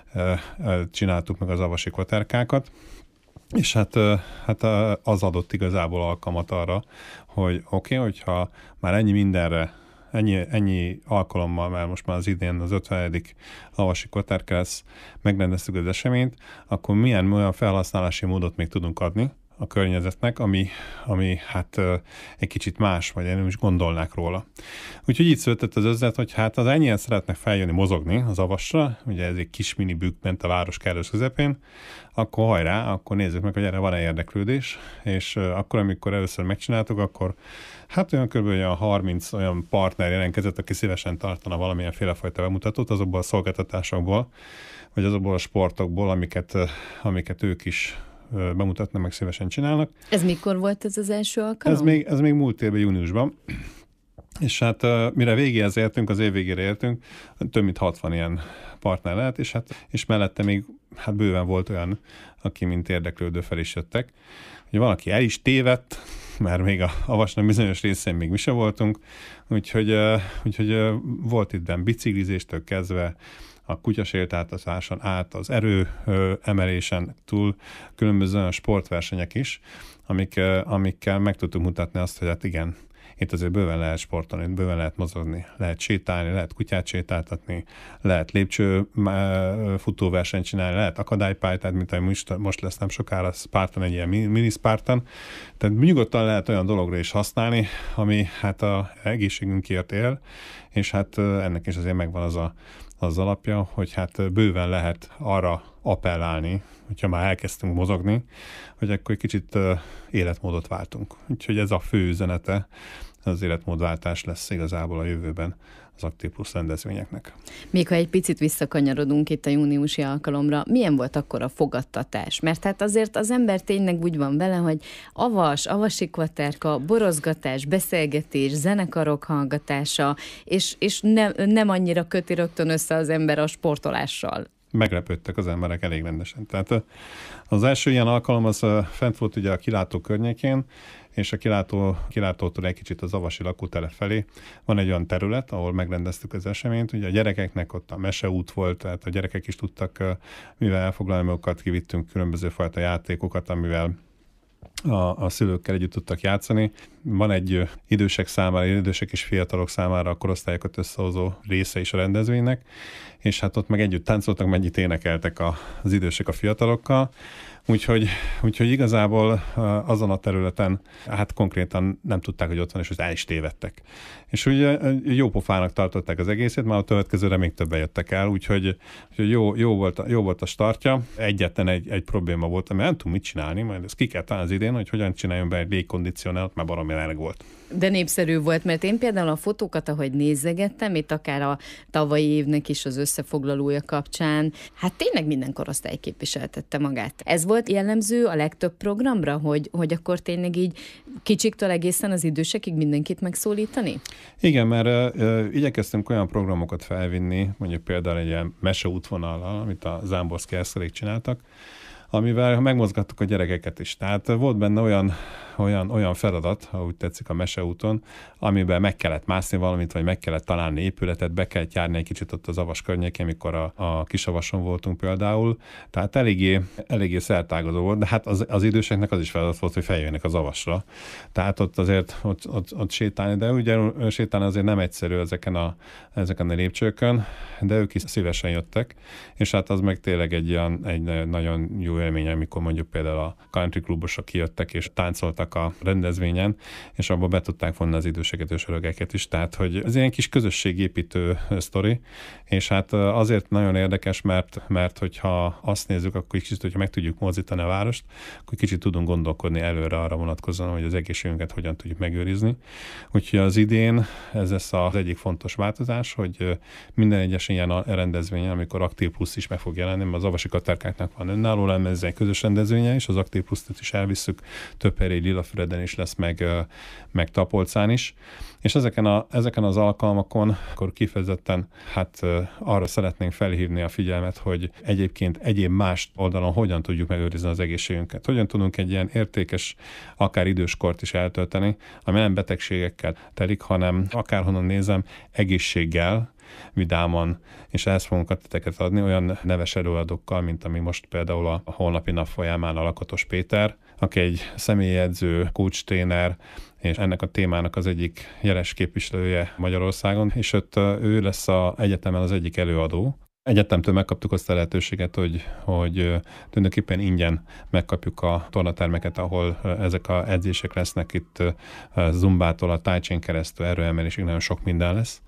csináltuk meg az avasi kvaterkákat. És hát, hát az adott igazából alkalmat arra, hogy oké, okay, hogyha már ennyi mindenre, ennyi, ennyi alkalommal, mert most már az idén az ötvenedik avasi kvaterka lesz, megrendeztük az eseményt, akkor milyen olyan felhasználási módot még tudunk adni a környezetnek, ami, ami hát egy kicsit más, vagy én nem is gondolnák róla. Úgyhogy így született az ötlet, hogy hát az ennyien szeretnek feljönni, mozogni az avasra, ugye ez egy kis mini bükk ment a város kellős közepén, akkor hajrá, akkor nézzük meg, hogy erre van-e érdeklődés, és akkor, amikor először megcsináltuk, akkor hát olyan kb. Olyan harminc olyan partner jelentkezett, aki szívesen tartana valamilyen félefajta bemutatót azokból a szolgáltatásokból, vagy azokból a sportokból, amiket, amiket ők is bemutatnak, meg szívesen csinálnak. Ez mikor volt ez az első alkalom? Ez még, ez még múlt évben, júniusban. És hát mire végéhez értünk, az év végére értünk, több mint hatvan ilyen partner lehet, és, hát, és mellette még hát bőven volt olyan, aki mint érdeklődő fel is jöttek. Ugye van, aki el is tévedt, mert még a avasnak bizonyos részén még mi se voltunk, úgyhogy, úgyhogy volt itt benn biciklizéstől kezdve, a kutyasétáltatáson át, az erő emelésen túl különböző olyan sportversenyek is, amik, amikkel meg tudtuk mutatni azt, hogy hát igen, itt azért bőven lehet sportolni, bőven lehet mozogni, lehet sétálni, lehet kutyát sétáltatni, lehet lépcső futóversenyt csinálni, lehet akadálypályát, tehát mint ahogy most lesz nem sokára Spartan, egy ilyen mini Spartan. Tehát nyugodtan lehet olyan dologra is használni, ami hát a egészségünkért él, és hát ennek is azért megvan az a az alapja, hogy hát bőven lehet arra appellálni, hogyha már elkezdtünk mozogni, hogy akkor egy kicsit életmódot váltunk. Úgyhogy ez a fő üzenete, az életmódváltás lesz igazából a jövőben az Aktív Plusz rendezvényeknek. Még ha egy picit visszakanyarodunk itt a júniusi alkalomra, milyen volt akkor a fogadtatás? Mert hát azért az ember tényleg úgy van vele, hogy avas, avasi kvaterka, borozgatás, beszélgetés, zenekarok hallgatása, és, és nem, nem annyira köti rögtön össze az ember a sportolással. Meglepődtek az emberek elég rendesen. Tehát az első ilyen alkalom az fent volt ugye a kilátó környékén, és a kilátó, kilátótól egy kicsit az avasi lakótelep felé van egy olyan terület, ahol megrendeztük az eseményt. Ugye a gyerekeknek ott a meseút volt, tehát a gyerekek is tudtak, mivel elfoglalni magukat, kivittünk különböző fajta játékokat, amivel a, a szülőkkel együtt tudtak játszani. Van egy idősek számára, idősek és fiatalok számára a korosztályokat összehozó része is a rendezvénynek, és hát ott meg együtt táncoltak, mennyit énekeltek a, az idősek a fiatalokkal. Úgyhogy, úgyhogy igazából azon a területen hát konkrétan nem tudták, hogy ott van, és hogy el is tévedtek. És ugye jó pofának tartották az egészet, már a következőre még többen jöttek el, úgyhogy, úgyhogy jó, jó, volt, jó volt a startja. Egyetlen egy, egy probléma volt, ami nem tudom mit csinálni, majd ezt ki kell talán az idén, hogy hogyan csináljon be egy légkondicionált, már baromi meleg volt. De népszerű volt, mert én például a fotókat, ahogy nézegettem, itt akár a tavalyi évnek is az összefoglalója kapcsán, hát tényleg minden korosztály képviseltette magát. Ez volt jellemző a legtöbb programra, hogy, hogy akkor tényleg így kicsiktől egészen az idősekig mindenkit megszólítani? Igen, mert uh, igyekeztünk olyan programokat felvinni, mondjuk például egy ilyen meseútvonallal, amit a Zámborszky Eszterék csináltak, amivel megmozgattuk a gyerekeket is. Tehát volt benne olyan, olyan, olyan feladat, ha úgy tetszik, a meseúton, amiben meg kellett mászni valamit, vagy meg kellett találni épületet, be kellett járni egy kicsit ott az Avas környékén, amikor a, a Kisavason voltunk például. Tehát eléggé, eléggé szertágazó volt, de hát az, az időseknek az is feladat volt, hogy feljönnek az Avasra. Tehát ott azért ott, ott, ott sétálni, de ugye sétálni azért nem egyszerű ezeken a, ezeken a lépcsőkön, de ők is szívesen jöttek, és hát az meg tényleg egy olyan, egy nagyon jó élmény, amikor mondjuk például a country klubosok kijöttek és táncoltak a rendezvényen, és abba be tudták vonni az időseket és öregeket is, tehát hogy ez ilyen kis közösségépítő sztori, és hát azért nagyon érdekes, mert, mert hogyha azt nézzük, akkor kicsit, hogyha meg tudjuk mozdítani a várost, akkor kicsit tudunk gondolkodni előre arra vonatkozóan, hogy az egészségünket hogyan tudjuk megőrizni. Úgyhogy az idén ez lesz az egyik fontos változás, hogy minden egyes ilyen rendezvényen, amikor Aktív Plusz is meg fog jelenni, mert az avasi katárkáknak van önálló lemez, ez egy közös rendezvénye is, az Aktív Pluszt is elvisszük, több helyre, Lilafüreden is lesz, meg, meg Tapolcán is. És ezeken, a, ezeken az alkalmakon akkor kifejezetten hát arra szeretnénk felhívni a figyelmet, hogy egyébként egyéb más oldalon hogyan tudjuk megőrizni az egészségünket. Hogyan tudunk egy ilyen értékes, akár időskort is eltölteni, ami nem betegségekkel telik, hanem akárhonnan nézem, egészséggel, vidáman, és ehhez fogunk titeket adni olyan neves előadókkal, mint ami most például a holnapi nap folyamán a Lakatos Péter, aki egy személyedző, coach tréner, és ennek a témának az egyik jeles képviselője Magyarországon, és ott ő lesz az egyetemen az egyik előadó. Egyetemtől megkaptuk azt a lehetőséget, hogy, hogy tulajdonképpen ingyen megkapjuk a tornatermeket, ahol ezek az edzések lesznek, itt zumbától a tai chin keresztül erőemelésig nagyon sok minden lesz.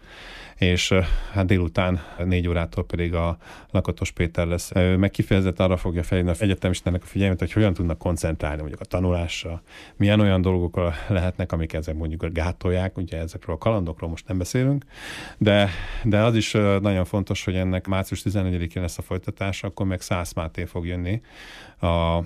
És hát délután négy órától pedig a Lakatos Péter lesz. Ő meg kifejezetten arra fogja felhívni az egyetemistának a figyelmet, hogy hogyan tudnak koncentrálni mondjuk a tanulásra, milyen olyan dolgokra lehetnek, amik ezek mondjuk gátolják, ugye ezekről a kalandokról most nem beszélünk, de, de az is nagyon fontos, hogy ennek március tizennegyedikén lesz a folytatása, akkor meg Szász Máté fog jönni a,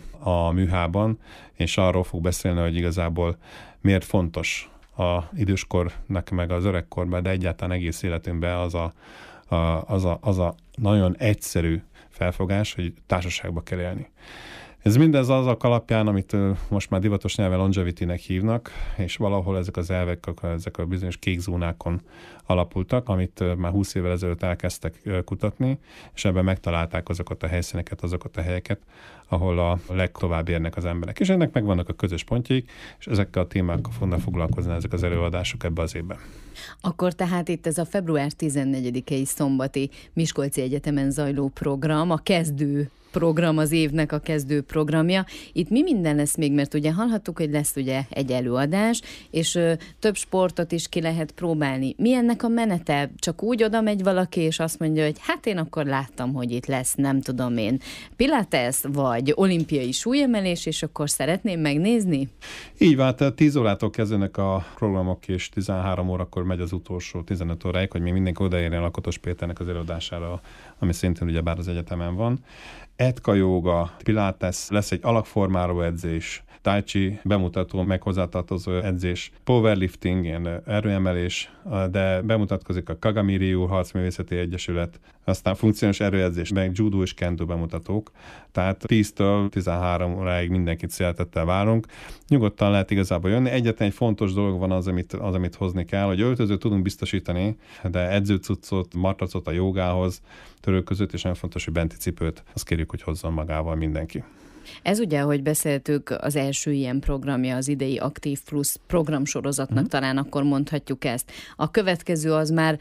a műhában, és arról fog beszélni, hogy igazából miért fontos a időskornak, meg az öregkorban, de egyáltalán egész életünkben az a, a, az, a, az a nagyon egyszerű felfogás, hogy társaságba kell élni. Ez mindez az alapján, amit most már divatos nyelven longevity-nek hívnak, és valahol ezek az elvek, ezek a bizonyos kék zónákon alapultak, amit már húsz évvel ezelőtt elkezdtek kutatni, és ebben megtalálták azokat a helyszíneket, azokat a helyeket, ahol a legtovább érnek az emberek. És ennek megvannak a közös pontjaik, és ezekkel a témákkal fognak foglalkozni ezek az előadások ebbe az évben. Akkor tehát itt ez a február tizennegyedikei szombati Miskolci Egyetemen zajló program, a kezdő program, az évnek a kezdő programja. Itt mi minden lesz még, mert ugye hallhattuk, hogy lesz ugye egy előadás, és ö, több sportot is ki lehet próbálni. Mi ennek a menete? Csak úgy oda megy valaki, és azt mondja, hogy hát én akkor láttam, hogy itt lesz, nem tudom én, pilates, vagy olimpiai súlyemelés, és akkor szeretném megnézni? Így van, tehát tíz órától kezdenek a programok, és tizenhárom órakor megy az utolsó tizenöt óráig, hogy még mindenki odaérjen a Lakatos Péternek az előadására, ami szintén ugye bár az egyetemen van. Etka jóga, pilates, lesz egy alakformáló edzés, tai chi bemutató, meg hozzátartozó edzés, powerlifting, ilyen erőemelés, de bemutatkozik a Kagami Ryu Harcművészeti Egyesület, aztán funkciós erőedzés, meg judo és kendo bemutatók, tehát tíztől tizenhárom óráig mindenkit szeretettel várunk. Nyugodtan lehet igazából jönni. Egyetlen egy fontos dolog van az, amit, az, amit hozni kell, hogy öltözőt tudunk biztosítani, de edzőcuccot, matracot a jogához, törölközőt, és nagyon fontos, hogy benti cipőt, azt kérjük, hogy hozzon magával mindenki. Ez ugye, ahogy beszéltük, az első ilyen programja az idei Aktív Plusz programsorozatnak, mm. talán akkor mondhatjuk ezt. A következő az már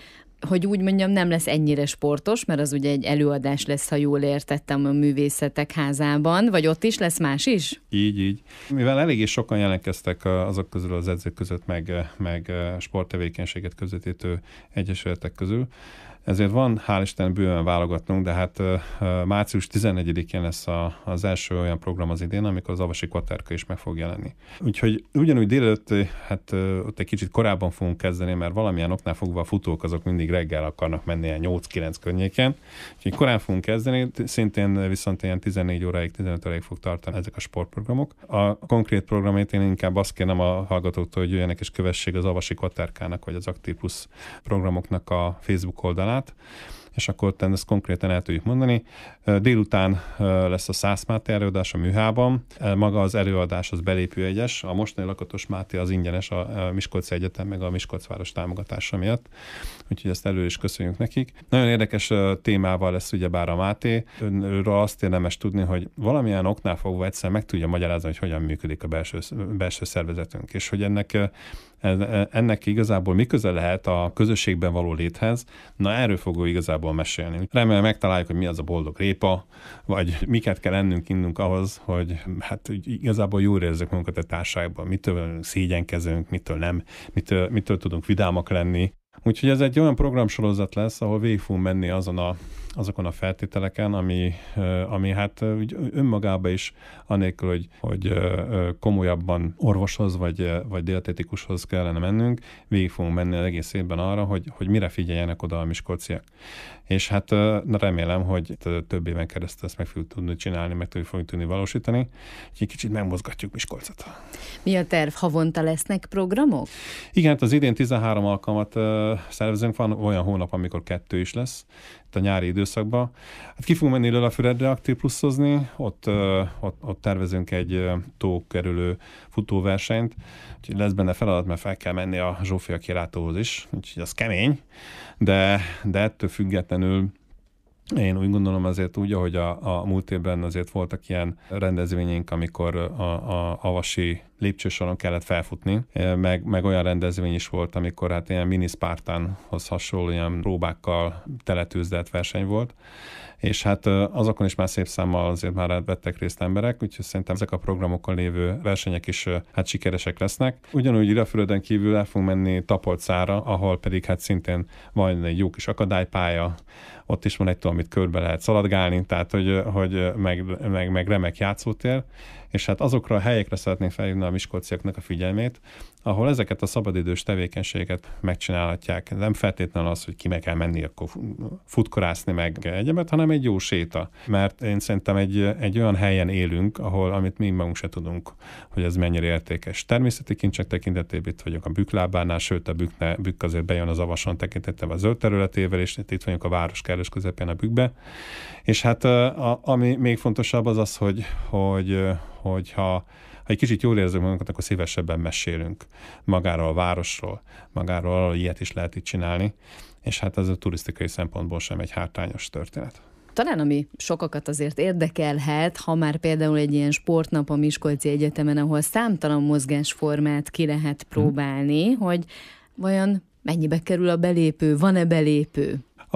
hogy úgy mondjam, nem lesz ennyire sportos, mert az ugye egy előadás lesz, ha jól értettem, a Művészetek Házában, vagy ott is lesz más is? Így, így. Mivel eléggé sokan jelentkeztek azok közül az edzők között, meg, meg sporttevékenységet közvetítő egyesületek közül, ezért van, hál' Isten, bőven válogatnunk, de hát uh, március tizennegyedikén lesz a, az első olyan program az idén, amikor az Avasi Kvaterka is meg fog jelenni. Úgyhogy ugyanúgy délelőtt, hát uh, ott egy kicsit korábban fogunk kezdeni, mert valamilyen oknál fogva a futók azok mindig reggel akarnak menni ilyen nyolc-kilenc környéken. Úgyhogy korán fogunk kezdeni, szintén viszont ilyen tizennégy óráig, tizenöt óráig fog tartani ezek a sportprogramok. A konkrét programét én inkább azt kérem a hallgatóktól, hogy jöjjenek és kövessék az Avasi Kvaterkának vagy az Aktív Plusz programoknak a Facebook oldalát, és akkor ezt konkrétan el tudjuk mondani. Délután lesz a Szász Máté előadás a Műhában. Maga az előadás az belépőjegyes. A mostani Lakatos Máté az ingyenes a Miskolci Egyetem meg a Miskolcváros támogatása miatt. Úgyhogy ezt elő is köszönjük nekik. Nagyon érdekes témával lesz ugyebár a Máté. Őről azt érdemes tudni, hogy valamilyen oknál fogva egyszer meg tudja magyarázni, hogy hogyan működik a belső, belső szervezetünk, és hogy ennek ennek igazából mi köze lehet a közösségben való léthez, na erről fogok igazából mesélni. Remélem megtaláljuk, hogy mi az a boldog répa, vagy miket kell ennünk, innunk ahhoz, hogy hát igazából jól érezzük magunkat a társaságban, mitől szégyenkezünk, mitől nem, mitől, mitől tudunk vidámak lenni. Úgyhogy ez egy olyan programsorozat lesz, ahol végig fogunk menni azon a, azokon a feltételeken, ami, ami hát önmagában is anélkül, hogy, hogy komolyabban orvoshoz vagy, vagy dietetikushoz kellene mennünk, végig fogunk menni az egész évben arra, hogy, hogy mire figyeljenek oda a miskolciak. És hát na remélem, hogy több éven keresztül ezt meg fogjuk tudni csinálni, meg fogjuk tudni valósítani, egy kicsit megmozgatjuk Miskolcot. Mi a terv? Havonta lesznek programok? Igen, hát az idén tizenhárom alkalmat uh, szervezünk, van olyan hónap, amikor kettő is lesz, itt a nyári időszakban. Hát ki fogunk menni Lőlefüredre Aktív Pluszozni, ott, uh, ott, ott tervezünk egy uh, tókerülő futóversenyt, úgyhogy lesz benne feladat, mert fel kell menni a Zsófia kilátóhoz is, úgyhogy az kemény, de, de ettől függetlenül én úgy gondolom azért úgy, ahogy a, a múlt évben azért voltak ilyen rendezvényénk, amikor a, a avasi lépcsősoron kellett felfutni, meg, meg olyan rendezvény is volt, amikor hát ilyen mini Spartanhoz hasonló ilyen próbákkal teletűzdelt verseny volt, és hát azokon is már szép számmal azért már vettek részt emberek, úgyhogy szerintem ezek a programokon lévő versenyek is hát sikeresek lesznek. Ugyanúgy Ürefüreden kívül el fogunk menni Tapolcára, ahol pedig hát szintén van egy jó kis akadálypálya, ott is van egy tudom, amit körbe lehet szaladgálni, tehát hogy, hogy meg, meg, meg remek játszótér, és hát azokra a helyekre szeretnénk felhívni a miskolciaknak a figyelmét, ahol ezeket a szabadidős tevékenységet megcsinálhatják. Nem feltétlenül az, hogy ki meg kell menni, akkor futkorászni meg egyebet, hanem egy jó séta. Mert én szerintem egy, egy olyan helyen élünk, ahol amit mi magunk se tudunk, hogy ez mennyire értékes. Természeti kincsek tekintetében itt vagyok a Bükklábánál, sőt a Bükk, Bükk azért bejön az Avason tekintetében a zöld területével, és itt vagyunk a város kellős közepén a Bükkbe. És hát a, ami még fontosabb az az, hogy, hogy, hogy ha, ha egy kicsit jól érzünk magunkat, akkor szívesebben mesélünk magáról a városról, magáról, hogy ilyet is lehet itt csinálni, és hát ez a turisztikai szempontból sem egy hátrányos történet. Talán ami sokakat azért érdekelhet, ha már például egy ilyen sportnap a Miskolci Egyetemen, ahol számtalan mozgásformát ki lehet próbálni, hmm. hogy vajon mennyibe kerül a belépő, van-e belépő?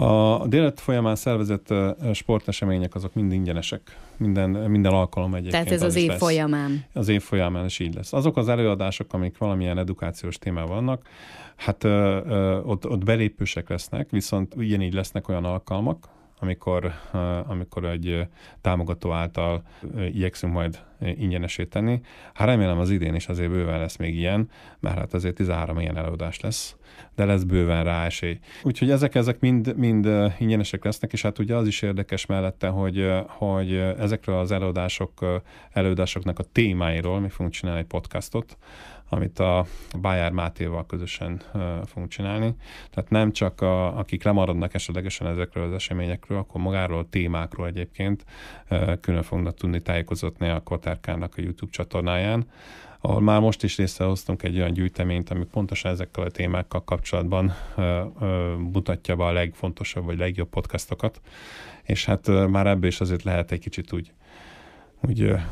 A délelőtt folyamán szervezett sportesemények azok mind ingyenesek, minden, minden alkalom egyébként. Tehát ez az, az év lesz. Folyamán. Az év folyamán is így lesz. Azok az előadások, amik valamilyen edukációs témában vannak, hát ö, ö, ott, ott belépősek lesznek, viszont ugyanígy lesznek olyan alkalmak, amikor, amikor egy támogató által igyekszünk majd ingyenesé tenni. Hát remélem az idén is azért bőven lesz még ilyen, mert hát azért tizenhárom ilyen előadás lesz, de lesz bőven rá esély. Úgyhogy ezek, ezek mind, mind ingyenesek lesznek, és hát ugye az is érdekes mellette, hogy, hogy ezekről az előadások, előadásoknak a témáiról mi fogunk csinálni egy podcastot, amit a Bájár Mátéval közösen uh, fogunk csinálni. Tehát nem csak a, akik lemaradnak esetlegesen ezekről az eseményekről, akkor magáról a témákról egyébként uh, külön fognak tudni tájékozatni a Kvaterkának a YouTube csatornáján, ahol már most is részrehoztunk egy olyan gyűjteményt, ami pontosan ezekkel a témákkal kapcsolatban uh, uh, mutatja be a legfontosabb vagy legjobb podcastokat, és hát uh, már ebből is azért lehet egy kicsit úgy, úgy uh,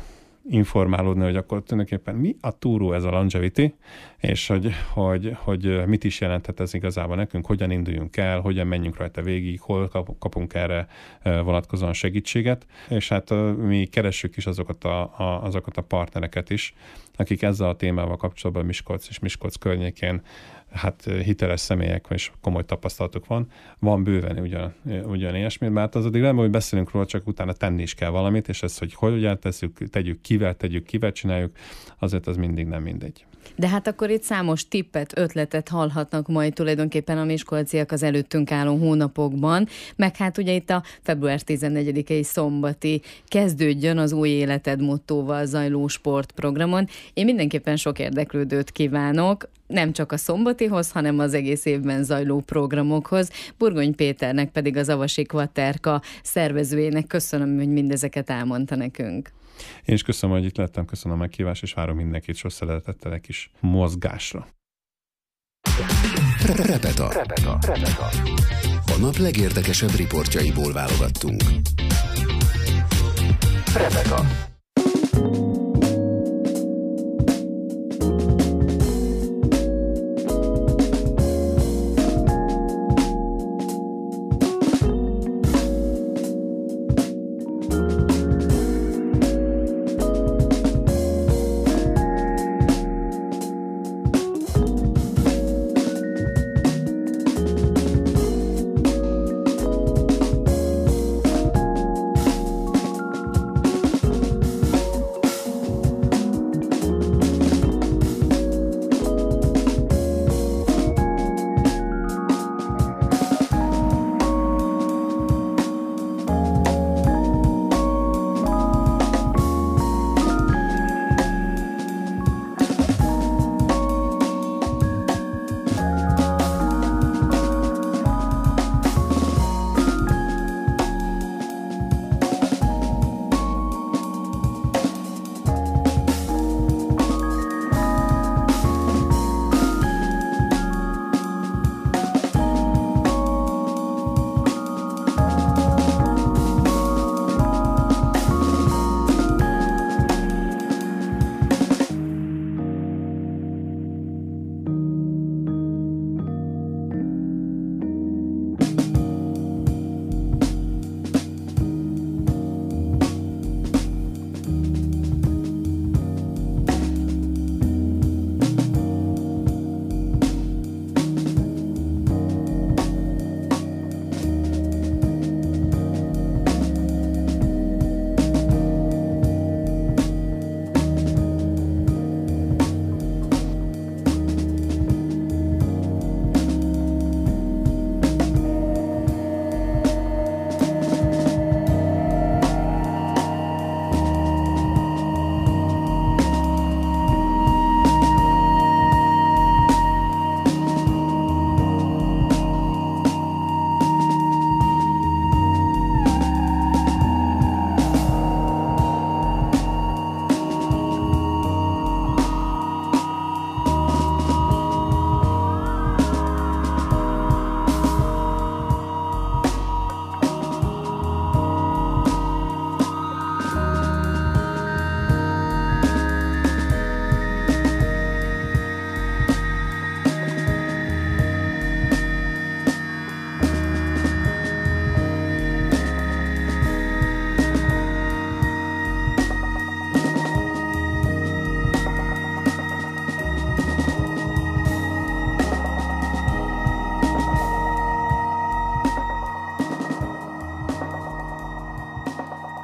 informálódni, hogy akkor tulajdonképpen mi a túró ez a longevity, és hogy, hogy, hogy mit is jelenthet ez igazából nekünk, hogyan induljunk el, hogyan menjünk rajta végig, hol kapunk erre vonatkozóan segítséget, és hát mi keressük is azokat a, a, azokat a partnereket is, akik ezzel a témával kapcsolatban Miskolc és Miskolc környékén hát hiteles személyek, és komoly tapasztalatuk van. Van bőven ugyan, ugyan ilyesmi, mert az addig nem, hogy beszélünk róla, csak utána tenni is kell valamit, és ezt, hogy hogyan tesszük, tegyük, kivel tegyük, kivel csináljuk, azért az mindig nem mindegy. De hát akkor itt számos tippet, ötletet hallhatnak majd tulajdonképpen a miskolciak az előttünk álló hónapokban, meg hát ugye itt a február tizennegyedikei szombati Kezdődjön az új életed mottóval zajló sportprogramon. Én mindenképpen sok érdeklődőt kívánok, nem csak a szombatihoz, hanem az egész évben zajló programokhoz. Burgony Péternek pedig az Avasi Kvatterka szervezőjének köszönöm, hogy mindezeket elmondta nekünk. Én is köszönöm, hogy itt lettem, köszönöm a meghívást, és várom mindenkit sok szeretettel egy kis mozgásra. Repeta. Repeta. Repeta. A nap legérdekesebb riportjaiból válogattunk. Repeta.